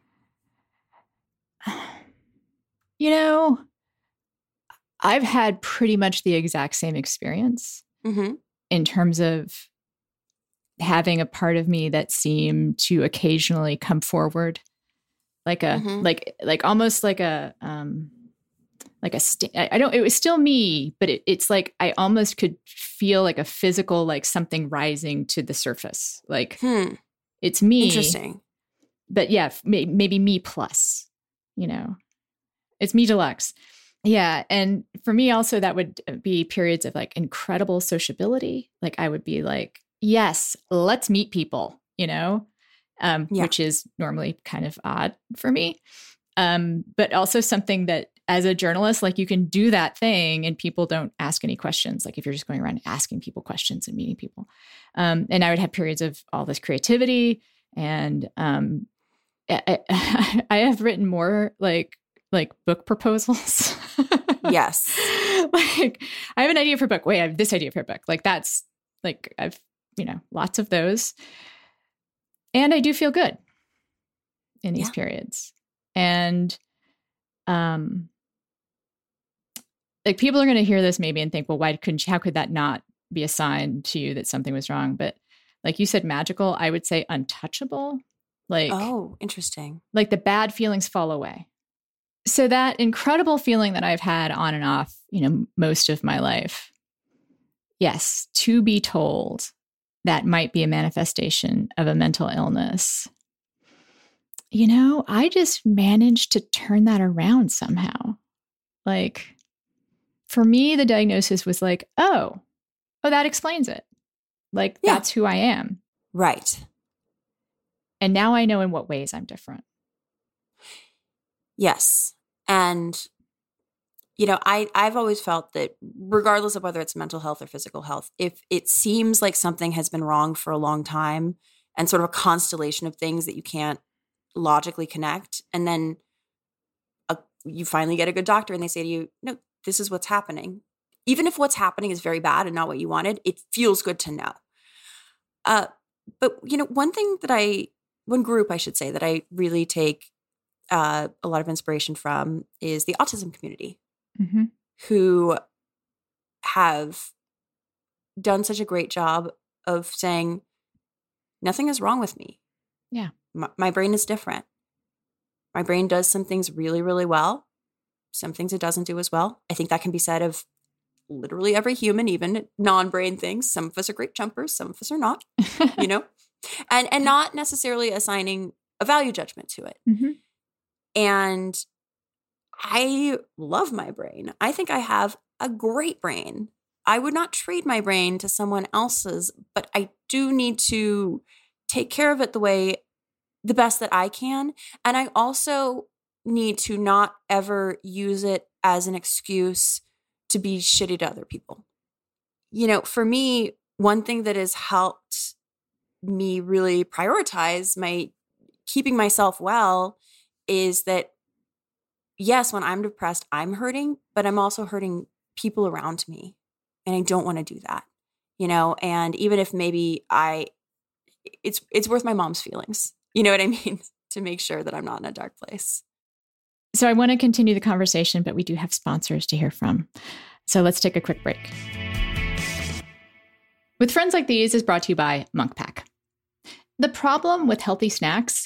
You know, I've had pretty much the exact same experience Mm-hmm. in terms of having a part of me that seemed to occasionally come forward, like a Mhm. like like almost like a um like a st- I I don't it was still me, but it, it's like I almost could feel like a physical like something rising to the surface, like Hmm. it's me. Interesting. But yeah, f- may- maybe me plus, you know, it's me deluxe. Yeah. And for me also, that would be periods of like incredible sociability. Like I would be like, yes, let's meet people, you know, um, Yeah. which is normally kind of odd for me. Um, but also something that as a journalist, like you can do that thing and people don't ask any questions. Like if you're just going around asking people questions and meeting people. Um, and I would have periods of all this creativity and um, I, I, I have written more like like book proposals. Yes. Like I have an idea for a book. Wait, I have this idea for a book. Like that's like I've, you know, lots of those. And I do feel good in these Yeah. periods. And um like people are going to hear this maybe and think, well, why couldn't you, how could that not be a sign to you that something was wrong? But like you said, magical, I would say untouchable. Like Oh, interesting. like the bad feelings fall away. So that incredible feeling that I've had on and off, you know, most of my life. Yes, to be told that might be a manifestation of a mental illness. You know, I just managed to turn that around somehow. Like for me, the diagnosis was like, oh, oh, that explains it. Like Yeah. that's who I am. Right. And now I know in what ways I'm different. Yes. And, you know, I, I've always felt that regardless of whether it's mental health or physical health, if it seems like something has been wrong for a long time and sort of a constellation of things that you can't logically connect, and then a, you finally get a good doctor and they say to you, no, this is what's happening. Even if what's happening is very bad and not what you wanted, it feels good to know. Uh, but, you know, one thing that I, one group I should say that I really take uh, a lot of inspiration from is the autism community, mm-hmm. who have done such a great job of saying, nothing is wrong with me. Yeah. My, my brain is different. My brain does some things really, really well. Some things it doesn't do as well. I think that can be said of literally every human, even non-brain things. Some of us are great jumpers. Some of us are not, you know, and, and not necessarily assigning a value judgment to it. Mm-hmm. And I love my brain. I think I have a great brain. I would not trade my brain to someone else's, but I do need to take care of it the way, the best that I can. And I also need to not ever use it as an excuse to be shitty to other people. You know, for me, one thing that has helped me really prioritize my keeping myself well is that, yes, when I'm depressed, I'm hurting, but I'm also hurting people around me. And I don't want to do that, you know, and even if maybe I, it's, it's worth my mom's feelings, you know what I mean? To make sure that I'm not in a dark place. So I want to continue the conversation, but we do have sponsors to hear from. So let's take a quick break. With Friends Like These is brought to you by Munk Pack. The problem with healthy snacks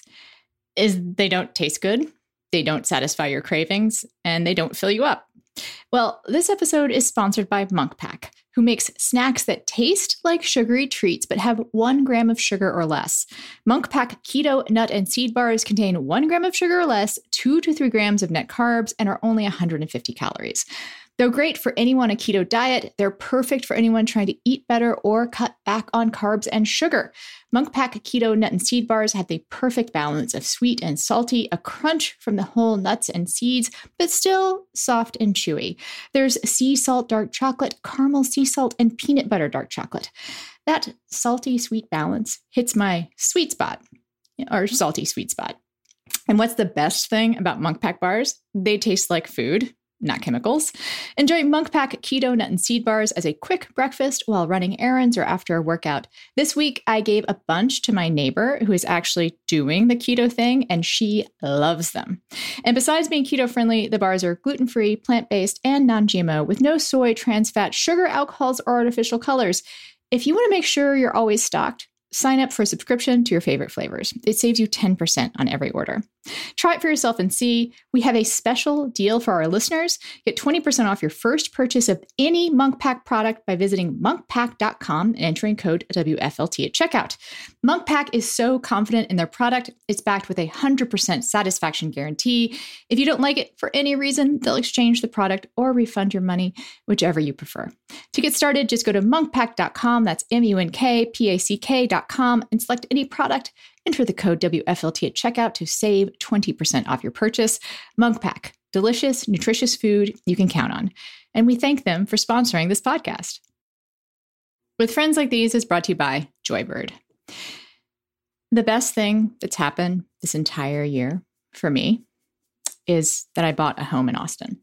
is they don't taste good, they don't satisfy your cravings, and they don't fill you up. Well, this episode is sponsored by Munk Pack, who makes snacks that taste like sugary treats but have one gram of sugar or less. Munk Pack keto nut and seed bars contain one gram of sugar or less, two to three grams of net carbs, and are only one hundred fifty calories. Though great for anyone on a keto diet, they're perfect for anyone trying to eat better or cut back on carbs and sugar. Munk Pack keto nut and seed bars have the perfect balance of sweet and salty, a crunch from the whole nuts and seeds, but still soft and chewy. There's sea salt dark chocolate, caramel sea salt, and peanut butter dark chocolate. That salty sweet balance hits my sweet spot, or salty sweet spot. And what's the best thing about Munk Pack bars? They taste like food, not chemicals. Enjoy Munk Pack keto nut and seed bars as a quick breakfast while running errands or after a workout. This week, I gave a bunch to my neighbor who is actually doing the keto thing, and she loves them. And besides being keto friendly, the bars are gluten-free, plant-based, and non-G M O with no soy, trans fat, sugar, alcohols, or artificial colors. If you want to make sure you're always stocked, sign up for a subscription to your favorite flavors. It saves you ten percent on every order. Try it for yourself and see. We have a special deal for our listeners. Get twenty percent off your first purchase of any Munk Pack product by visiting munk pack dot com and entering code W F L T at checkout. Munk Pack is so confident in their product, it's backed with a one hundred percent satisfaction guarantee. If you don't like it for any reason, they'll exchange the product or refund your money, whichever you prefer. To get started, just go to munk pack dot com, that's M U N K P A C K dot com, and select any product. Enter the code W F L T at checkout to save twenty percent off your purchase. Munk Pack, delicious, nutritious food you can count on. And we thank them for sponsoring this podcast. With Friends Like These is brought to you by Joybird. The best thing that's happened this entire year for me is that I bought a home in Austin.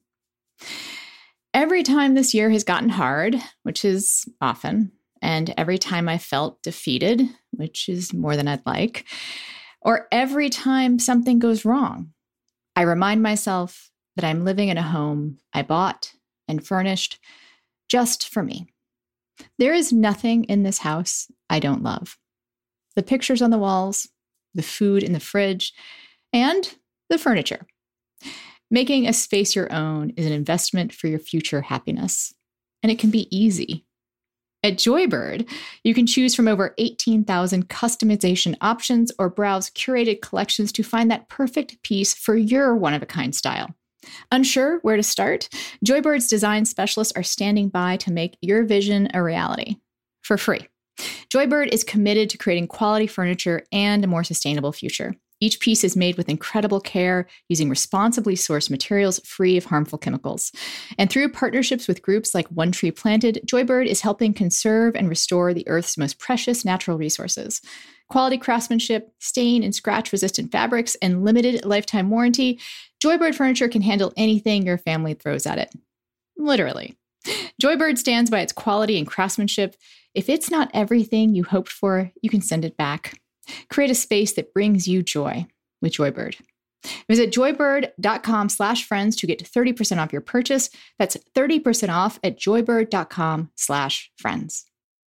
Every time this year has gotten hard, which is often, and every time I felt defeated, which is more than I'd like, or every time something goes wrong, I remind myself that I'm living in a home I bought and furnished just for me. There is nothing in this house I don't love. The pictures on the walls, the food in the fridge, and the furniture. Making a space your own is an investment for your future happiness, and it can be easy. At Joybird, you can choose from over eighteen thousand customization options or browse curated collections to find that perfect piece for your one-of-a-kind style. Unsure where to start? Joybird's design specialists are standing by to make your vision a reality for free. Joybird is committed to creating quality furniture and a more sustainable future. Each piece is made with incredible care, using responsibly sourced materials free of harmful chemicals. And through partnerships with groups like One Tree Planted, Joybird is helping conserve and restore the Earth's most precious natural resources. Quality craftsmanship, stain and scratch-resistant fabrics, and limited lifetime warranty, Joybird furniture can handle anything your family throws at it. Literally. Joybird stands by its quality and craftsmanship. If it's not everything you hoped for, you can send it back. Create a space that brings you joy with Joybird. Visit joybird.com slash friends to get thirty percent off your purchase. That's thirty percent off at joybird.com slash friends.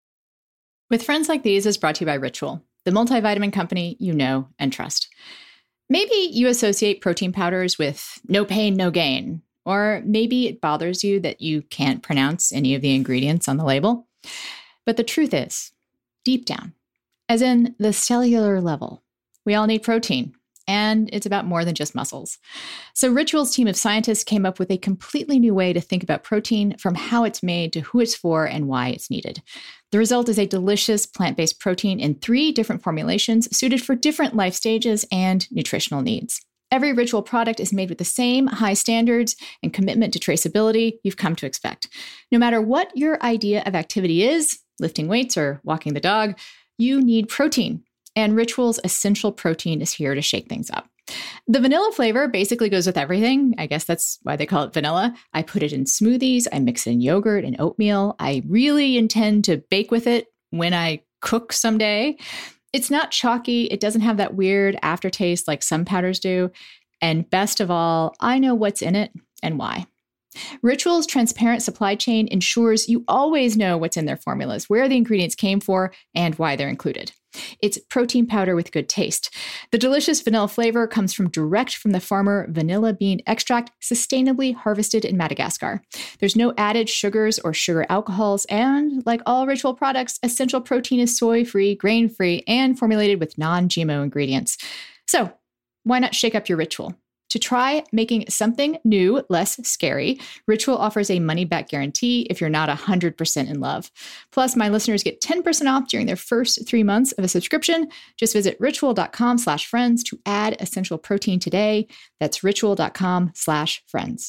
With Friends Like These is brought to you by Ritual, the multivitamin company you know and trust. Maybe you associate protein powders with no pain, no gain. Or maybe it bothers you that you can't pronounce any of the ingredients on the label. But the truth is, deep down, as in the cellular level, we all need protein, and it's about more than just muscles. So Ritual's team of scientists came up with a completely new way to think about protein, from how it's made to who it's for and why it's needed. The result is a delicious plant-based protein in three different formulations suited for different life stages and nutritional needs. Every Ritual product is made with the same high standards and commitment to traceability you've come to expect. No matter what your idea of activity is, lifting weights or walking the dog, you need protein. And Ritual's essential protein is here to shake things up. The vanilla flavor basically goes with everything. I guess that's why they call it vanilla. I put it in smoothies. I mix it in yogurt and oatmeal. I really intend to bake with it when I cook someday. It's not chalky. It doesn't have that weird aftertaste like some powders do. And best of all, I know what's in it and why. Ritual's transparent supply chain ensures you always know what's in their formulas, where the ingredients came for, and why they're included. It's protein powder with good taste. The delicious vanilla flavor comes from direct from the farmer vanilla bean extract, sustainably harvested in Madagascar. There's no added sugars or sugar alcohols, and like all Ritual products, essential protein is soy-free, grain-free, and formulated with non-G M O ingredients. So why not shake up your Ritual? To try making something new less scary, Ritual offers a money-back guarantee if you're not one hundred percent in love. Plus, my listeners get ten percent off during their first three months of a subscription. Just visit ritual.com slash friends to add essential protein today. That's ritual.com slash friends.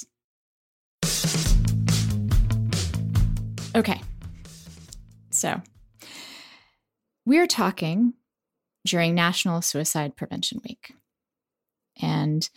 Okay. So, we're talking during National Suicide Prevention Week. And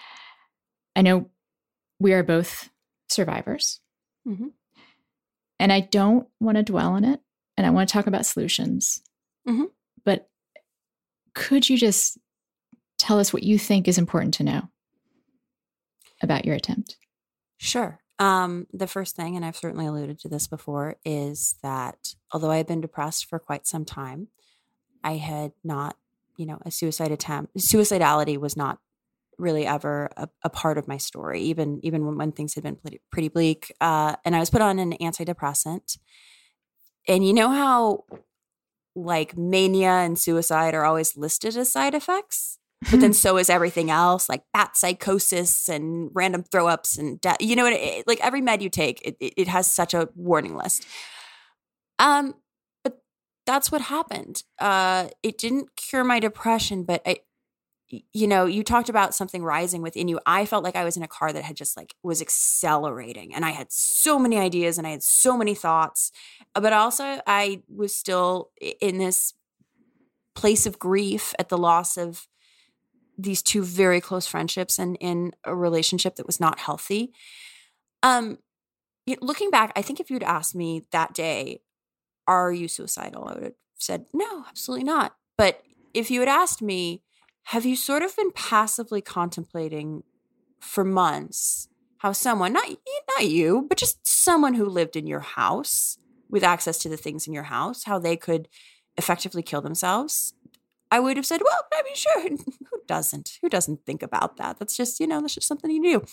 I know we are both survivors, mm-hmm. and I don't want to dwell on it, and I want to talk about solutions. Mm-hmm. But could you just tell us what you think is important to know about your attempt? Sure. Um, the first thing, and I've certainly alluded to this before, is that although I had been depressed for quite some time, I had not, you know, a suicide attempt. Suicidality was not really ever a, a part of my story, even even when, when things had been pretty, pretty bleak. Uh, and I was put on an antidepressant. And you know how like mania and suicide are always listed as side effects? But then so is everything else, like bat psychosis and random throw ups and death. You know, it, it, like every med you take, it, it, it has such a warning list. Um, but that's what happened. Uh, it didn't cure my depression, but I, you know, you talked about something rising within you. I felt like I was in a car that had just like was accelerating, and I had so many ideas and I had so many thoughts, but also I was still in this place of grief at the loss of these two very close friendships and in a relationship that was not healthy. Um, looking back, I think if you'd asked me that day, are you suicidal? I would have said, no, absolutely not. But if you had asked me, have you sort of been passively contemplating for months how someone, not, not you, but just someone who lived in your house with access to the things in your house, how they could effectively kill themselves? I would have said, well, I mean, sure. Who doesn't? Who doesn't think about that? That's just, you know, that's just something you do.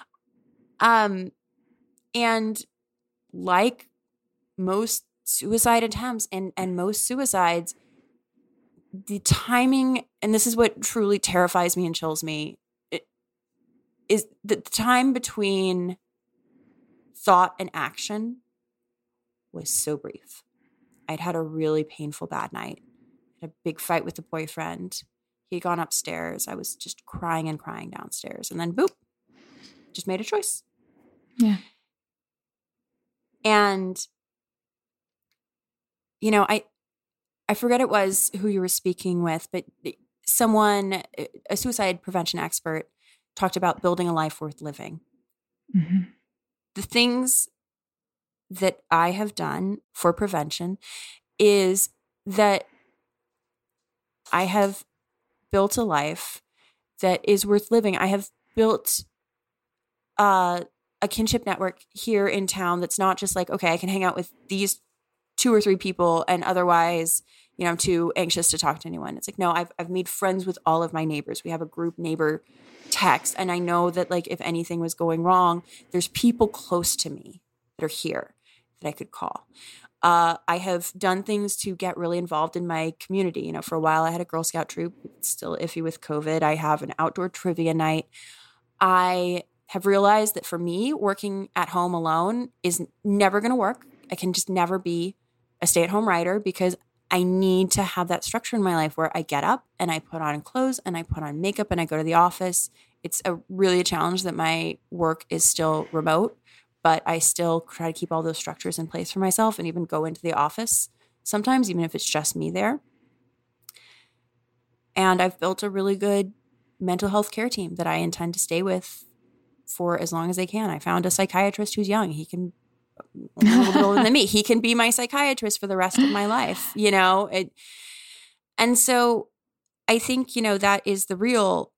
Um, and like most suicide attempts and, and most suicides, the timing, and this is what truly terrifies me and chills me, it, is the time between thought and action was so brief. I'd had a really painful bad night. A big fight with the boyfriend. He'd gone upstairs. I was just crying and crying downstairs. And then, boop, just made a choice. Yeah. And, you know, I I forget it was who you were speaking with, but someone, a suicide prevention expert, talked about building a life worth living. Mm-hmm. The things that I have done for prevention is that I have built a life that is worth living. I have built uh, a kinship network here in town that's not just like, okay, I can hang out with these two or three people and otherwise, you know, I'm too anxious to talk to anyone. It's like, no, I've I've made friends with all of my neighbors. We have a group neighbor text. And I know that, like, if anything was going wrong, there's people close to me that are here that I could call. Uh, I have done things to get really involved in my community. You know, for a while I had a Girl Scout troop. It's still iffy with COVID. I have an outdoor trivia night. I have realized that for me, working at home alone is never going to work. I can just never be a stay-at-home writer because I need to have that structure in my life where I get up and I put on clothes and I put on makeup and I go to the office. It's a really a challenge that my work is still remote, but I still try to keep all those structures in place for myself and even go into the office sometimes, even if it's just me there. And I've built a really good mental health care team that I intend to stay with for as long as I can. I found a psychiatrist who's young. He can a little bit older than me. He can be my psychiatrist for the rest of my life, you know? It, and so I think, you know, that is the real,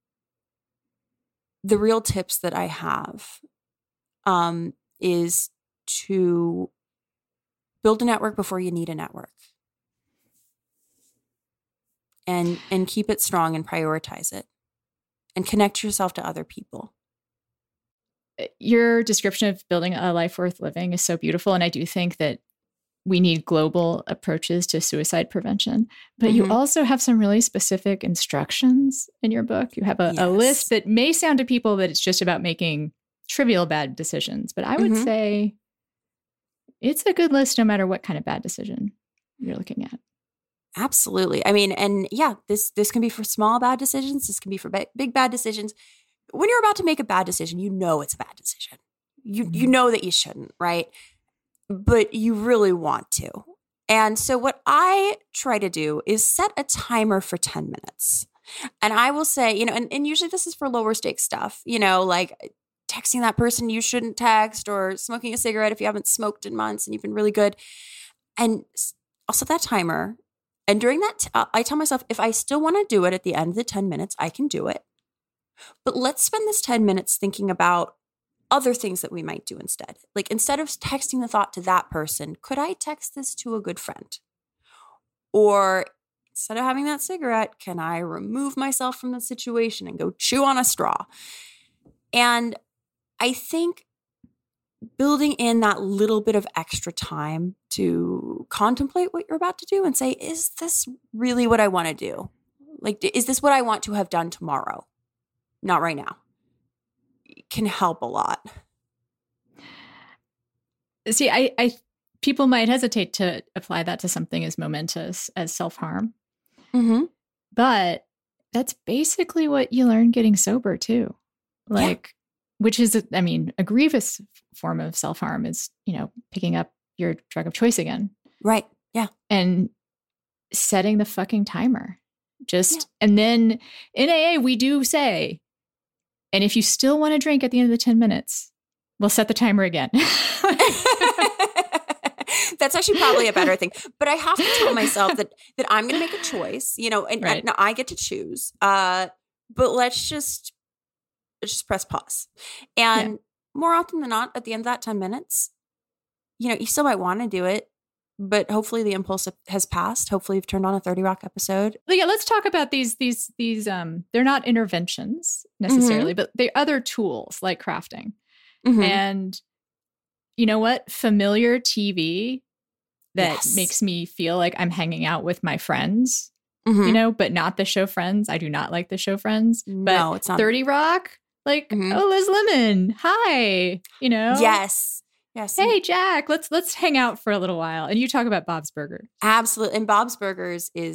the real tips that I have um, is to build a network before you need a network and, and keep it strong and prioritize it and connect yourself to other people. Your description of building a life worth living is so beautiful. And I do think that we need global approaches to suicide prevention. But mm-hmm. you also have some really specific instructions in your book. You have a, yes. a list that may sound to people that it's just about making trivial bad decisions. But I would mm-hmm. say it's a good list no matter what kind of bad decision you're looking at. Absolutely. I mean, and yeah, this this can be for small bad decisions. This can be for big, big bad decisions. When you're about to make a bad decision, you know it's a bad decision. You you know that you shouldn't, right? But you really want to. And so what I try to do is set a timer for ten minutes. And I will say, you know, and, and usually this is for lower stakes stuff, you know, like texting that person you shouldn't text or smoking a cigarette if you haven't smoked in months and you've been really good. And I'll set that timer. And during that, t- I tell myself, if I still want to do it at the end of the ten minutes, I can do it. But let's spend this ten minutes thinking about other things that we might do instead. Like instead of texting the thought to that person, could I text this to a good friend? Or instead of having that cigarette, can I remove myself from the situation and go chew on a straw? And I think building in that little bit of extra time to contemplate what you're about to do and say, is this really what I want to do? Like, is this what I want to have done tomorrow? Not right now. It can help a lot. See, I, I, people might hesitate to apply that to something as momentous as self-harm. Mm-hmm. But that's basically what you learn getting sober too. Like, yeah. which is, a, I mean, a grievous form of self-harm is, you know, picking up your drug of choice again. Right. Yeah. And setting the fucking timer. Just, yeah. And then in A A, we do say, and if you still want to drink at the end of the ten minutes, we'll set the timer again. That's actually probably a better thing. But I have to tell myself that that I'm going to make a choice, you know, and, right. and I get to choose. Uh, but let's just, let's just press pause. And yeah. more often than not, at the end of that ten minutes, you know, you still might want to do it. But hopefully the impulse has passed. Hopefully you've turned on a thirty Rock episode. Well, yeah, let's talk about these, these, these, um, they're not interventions necessarily, mm-hmm. but they're other tools like crafting. Mm-hmm. And you know what? Familiar T V that yes. makes me feel like I'm hanging out with my friends, mm-hmm. you know, but not the show Friends. I do not like the show Friends. But no, it's not. thirty Rock, like, mm-hmm. oh, Liz Lemon, hi, you know? Yes. Yes. Hey, Jack, let's let's hang out for a little while. And you talk about Bob's Burgers. Absolutely. And Bob's Burgers is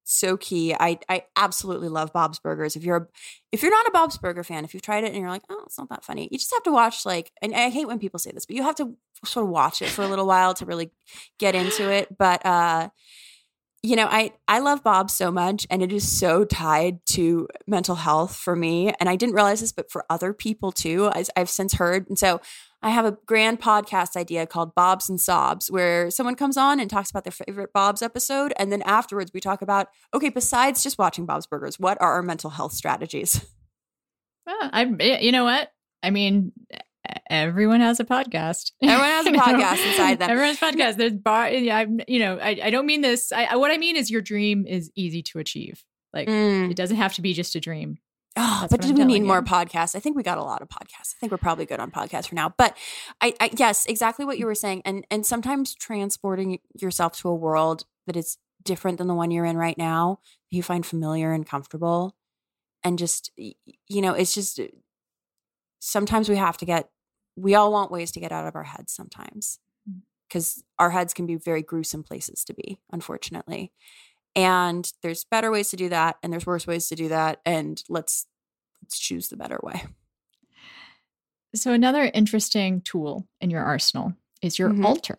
so key. I I absolutely love Bob's Burgers. If you're a, if you're not a Bob's Burger fan, if you've tried it and you're like, oh, it's not that funny, you just have to watch like. And I hate when people say this, but you have to sort of watch it for a little while to really get into it. But uh, you know, I I love Bob's so much, and it is so tied to mental health for me. And I didn't realize this, but for other people too, as I've since heard. And so I have a grand podcast idea called Bobs and Sobs, where someone comes on and talks about their favorite Bob's episode. And then afterwards we talk about, okay, besides just watching Bob's Burgers, what are our mental health strategies? Well, I, you know what? I mean, everyone has a podcast. Everyone has a podcast inside them. Everyone has a podcast. There's bar, yeah, you know, I, I don't mean this. I, what I mean is your dream is easy to achieve. Like mm. it doesn't have to be just a dream. Oh, That's but do we need you. more podcasts? I think we got a lot of podcasts. I think we're probably good on podcasts for now. But I, I yes, exactly what you were saying. And and sometimes transporting yourself to a world that is different than the one you're in right now, that you find familiar and comfortable. And just, you know, it's just sometimes we have to get, we all want ways to get out of our heads sometimes, because our heads can be very gruesome places to be, unfortunately. And there's better ways to do that, and there's worse ways to do that, and let's let's choose the better way. So another interesting tool in your arsenal is your mm-hmm. altar.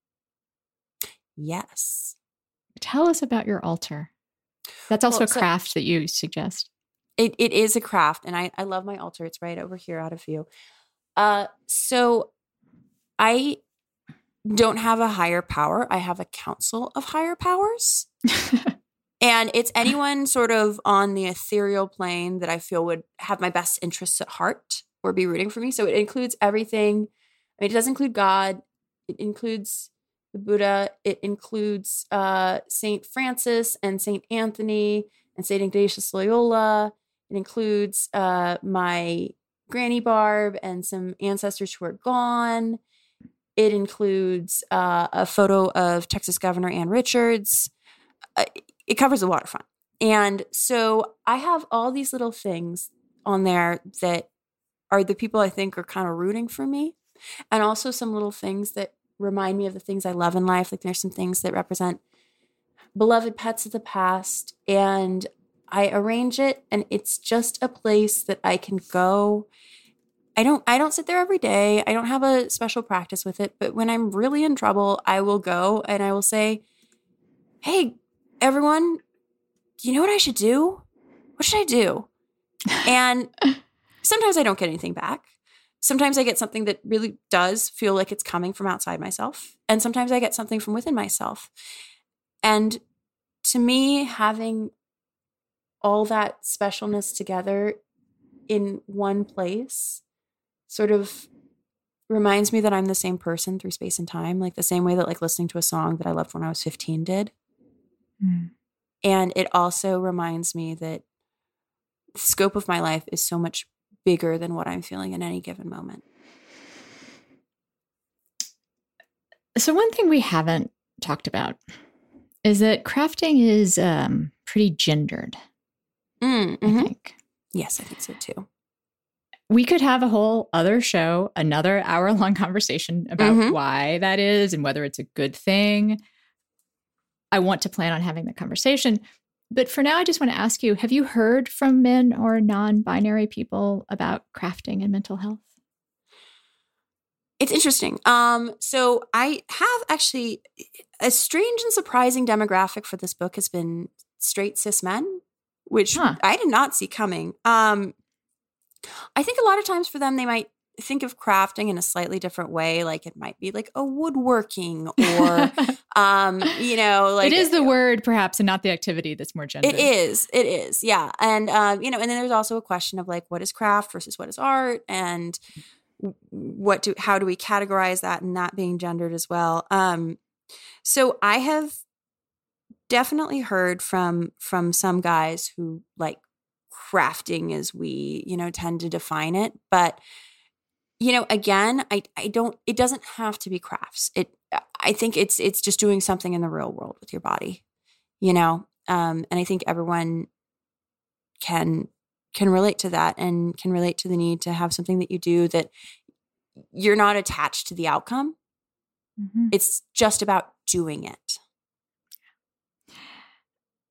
Yes. Tell us about your altar. That's also well, a craft so that you suggest. It it is a craft, and I, I love my altar. It's right over here out of view. Uh, so I don't have a higher power. I have a council of higher powers. And it's anyone sort of on the ethereal plane that I feel would have my best interests at heart or be rooting for me. So it includes everything. I mean, it does include God. It includes the Buddha. It includes uh, Saint Francis and Saint Anthony and Saint Ignatius Loyola. It includes uh, my Granny Barb and some ancestors who are gone. It includes uh, a photo of Texas Governor Ann Richards. Uh, it covers the waterfront. And so I have all these little things on there that are the people I think are kind of rooting for me. And also some little things that remind me of the things I love in life. Like there's some things that represent beloved pets of the past. And I arrange it, and it's just a place that I can go. I don't I don't sit there every day. I don't have a special practice with it. But when I'm really in trouble, I will go and I will say, hey, everyone, do you know what I should do? What should I do? And sometimes I don't get anything back. Sometimes I get something that really does feel like it's coming from outside myself. And sometimes I get something from within myself. And to me, having all that specialness together in one place sort of reminds me that I'm the same person through space and time, like the same way that like listening to a song that I loved when I was fifteen did. Mm. And it also reminds me that the scope of my life is so much bigger than what I'm feeling in any given moment. So one thing we haven't talked about is that crafting is um, pretty gendered. Mm, mm-hmm. I think. Yes, I think so too. We could have a whole other show, another hour-long conversation about mm-hmm. why that is and whether it's a good thing. I want to plan on having that conversation. But for now, I just want to ask you, have you heard from men or non-binary people about crafting and mental health? It's interesting. Um, so I have actually, a strange and surprising demographic for this book has been straight cis men, which huh. I did not see coming. Um, I think a lot of times for them, they might think of crafting in a slightly different way. Like it might be like a woodworking or, um, you know, like it is the word perhaps and not the activity that's more gendered. It is. It is. Yeah. And, um, you know, and then there's also a question of like, what is craft versus what is art, and what do, how do we categorize that and not being gendered as well? Um, so I have definitely heard from, from some guys who like crafting as we, you know, tend to define it, but you know, again, I, I don't, it doesn't have to be crafts. It, I think it's, it's just doing something in the real world with your body, you know? Um, and I think everyone can, can relate to that and can relate to the need to have something that you do that you're not attached to the outcome. Mm-hmm. It's just about doing it.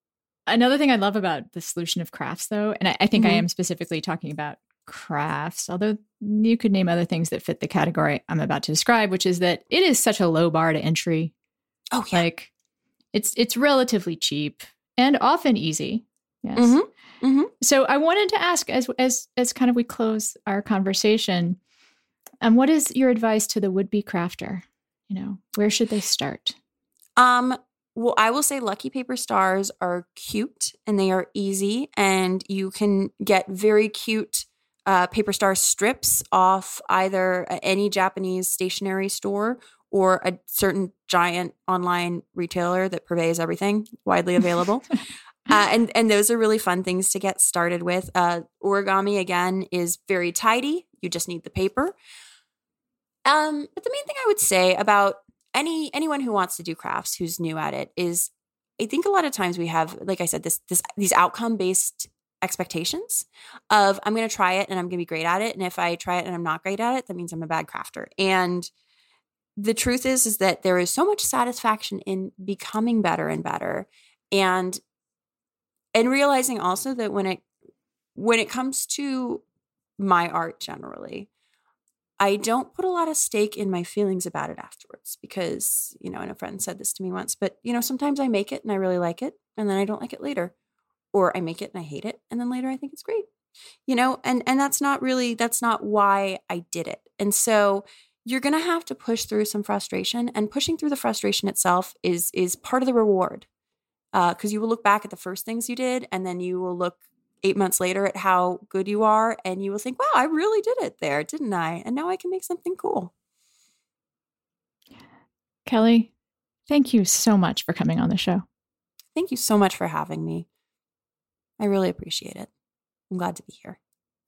Another thing I love about the solution of crafts, though, and I, I think Mhm. I am specifically talking about crafts, although you could name other things that fit the category I'm about to describe, which is that it is such a low bar to entry. Oh, yeah. Like it's it's relatively cheap and often easy. Yes. Mm-hmm. Mm-hmm. So I wanted to ask, as as as kind of we close our conversation, um, what is your advice to the would-be crafter? You know, where should they start? Um, well, I will say Lucky Paper Stars are cute and they are easy, and you can get very cute uh, paper star strips off either any Japanese stationery store or a certain giant online retailer that purveys everything, widely available. uh, and, and those are really fun things to get started with. Uh, origami, again, is very tidy. You just need the paper. Um, but the main thing I would say about any anyone who wants to do crafts, who's new at it, is I think a lot of times we have, like I said, this this these outcome based expectations of I'm going to try it and I'm going to be great at it, and if I try it and I'm not great at it, that means I'm a bad crafter. And the truth is, is that there is so much satisfaction in becoming better and better, and and realizing also that when it when it comes to my art generally, I don't put a lot of stake in my feelings about it afterwards because, you know, and a friend said this to me once, but, you know, sometimes I make it and I really like it and then I don't like it later. Or I make it and I hate it and then later I think it's great, you know, and, and that's not really, that's not why I did it. And so you're going to have to push through some frustration, and pushing through the frustration itself is, is part of the reward. Uh, 'cause you will look back at the first things you did and then you will look eight months later at how good you are, and you will think, wow, I really did it there, didn't I? And now I can make something cool. Kelly, thank you so much for coming on the show. Thank you so much for having me. I really appreciate it. I'm glad to be here.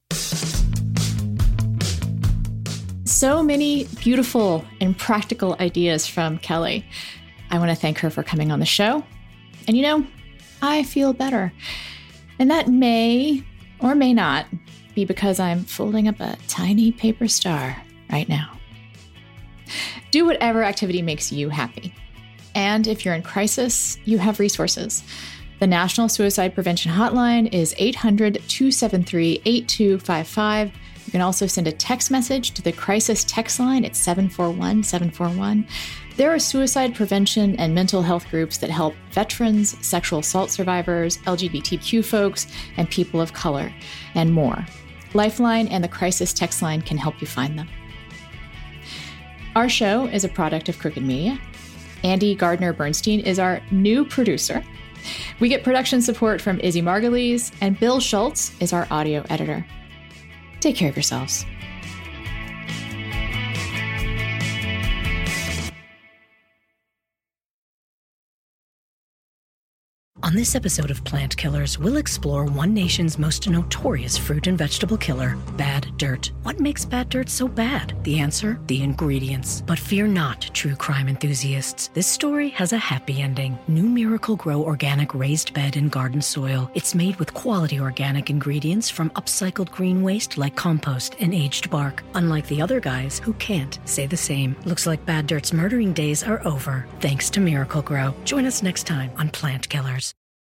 So many beautiful and practical ideas from Kelly. I want to thank her for coming on the show. And you know, I feel better. And that may or may not be because I'm folding up a tiny paper star right now. Do whatever activity makes you happy. And if you're in crisis, you have resources. The National Suicide Prevention Hotline is eight hundred, two seven three, eight two five five. You can also send a text message to the crisis text line at seven four one, seven four one. There are suicide prevention and mental health groups that help veterans, sexual assault survivors, L G B T Q folks, and people of color, and more. Lifeline and the crisis text line can help you find them. Our show is a product of Crooked Media. Andy Gardner-Bernstein is our new producer. We get production support from Izzy Margulies, and Bill Schultz is our audio editor. Take care of yourselves. On this episode of Plant Killers, we'll explore one nation's most notorious fruit and vegetable killer, bad dirt. What makes bad dirt so bad? The answer? The ingredients. But fear not, true crime enthusiasts. This story has a happy ending. New Miracle Grow organic raised bed and garden soil. It's made with quality organic ingredients from upcycled green waste like compost and aged bark. Unlike the other guys who can't say the same. Looks like bad dirt's murdering days are over, thanks to Miracle Grow. Join us next time on Plant Killers.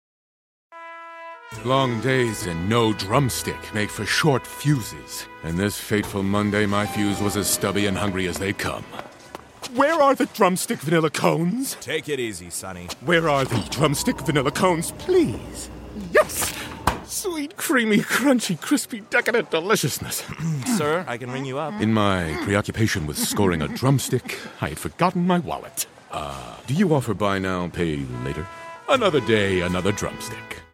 Long days and no drumstick make for short fuses. And this fateful Monday, my fuse was as stubby and hungry as they come. Where are the drumstick vanilla cones? Take it easy, Sonny. Where are the drumstick vanilla cones, please? Yes! Sweet, creamy, crunchy, crispy, decadent deliciousness. Sir, I can ring you up. In my preoccupation with scoring a drumstick, I had forgotten my wallet. Uh, do you offer buy now, pay later? Another day, another drumstick.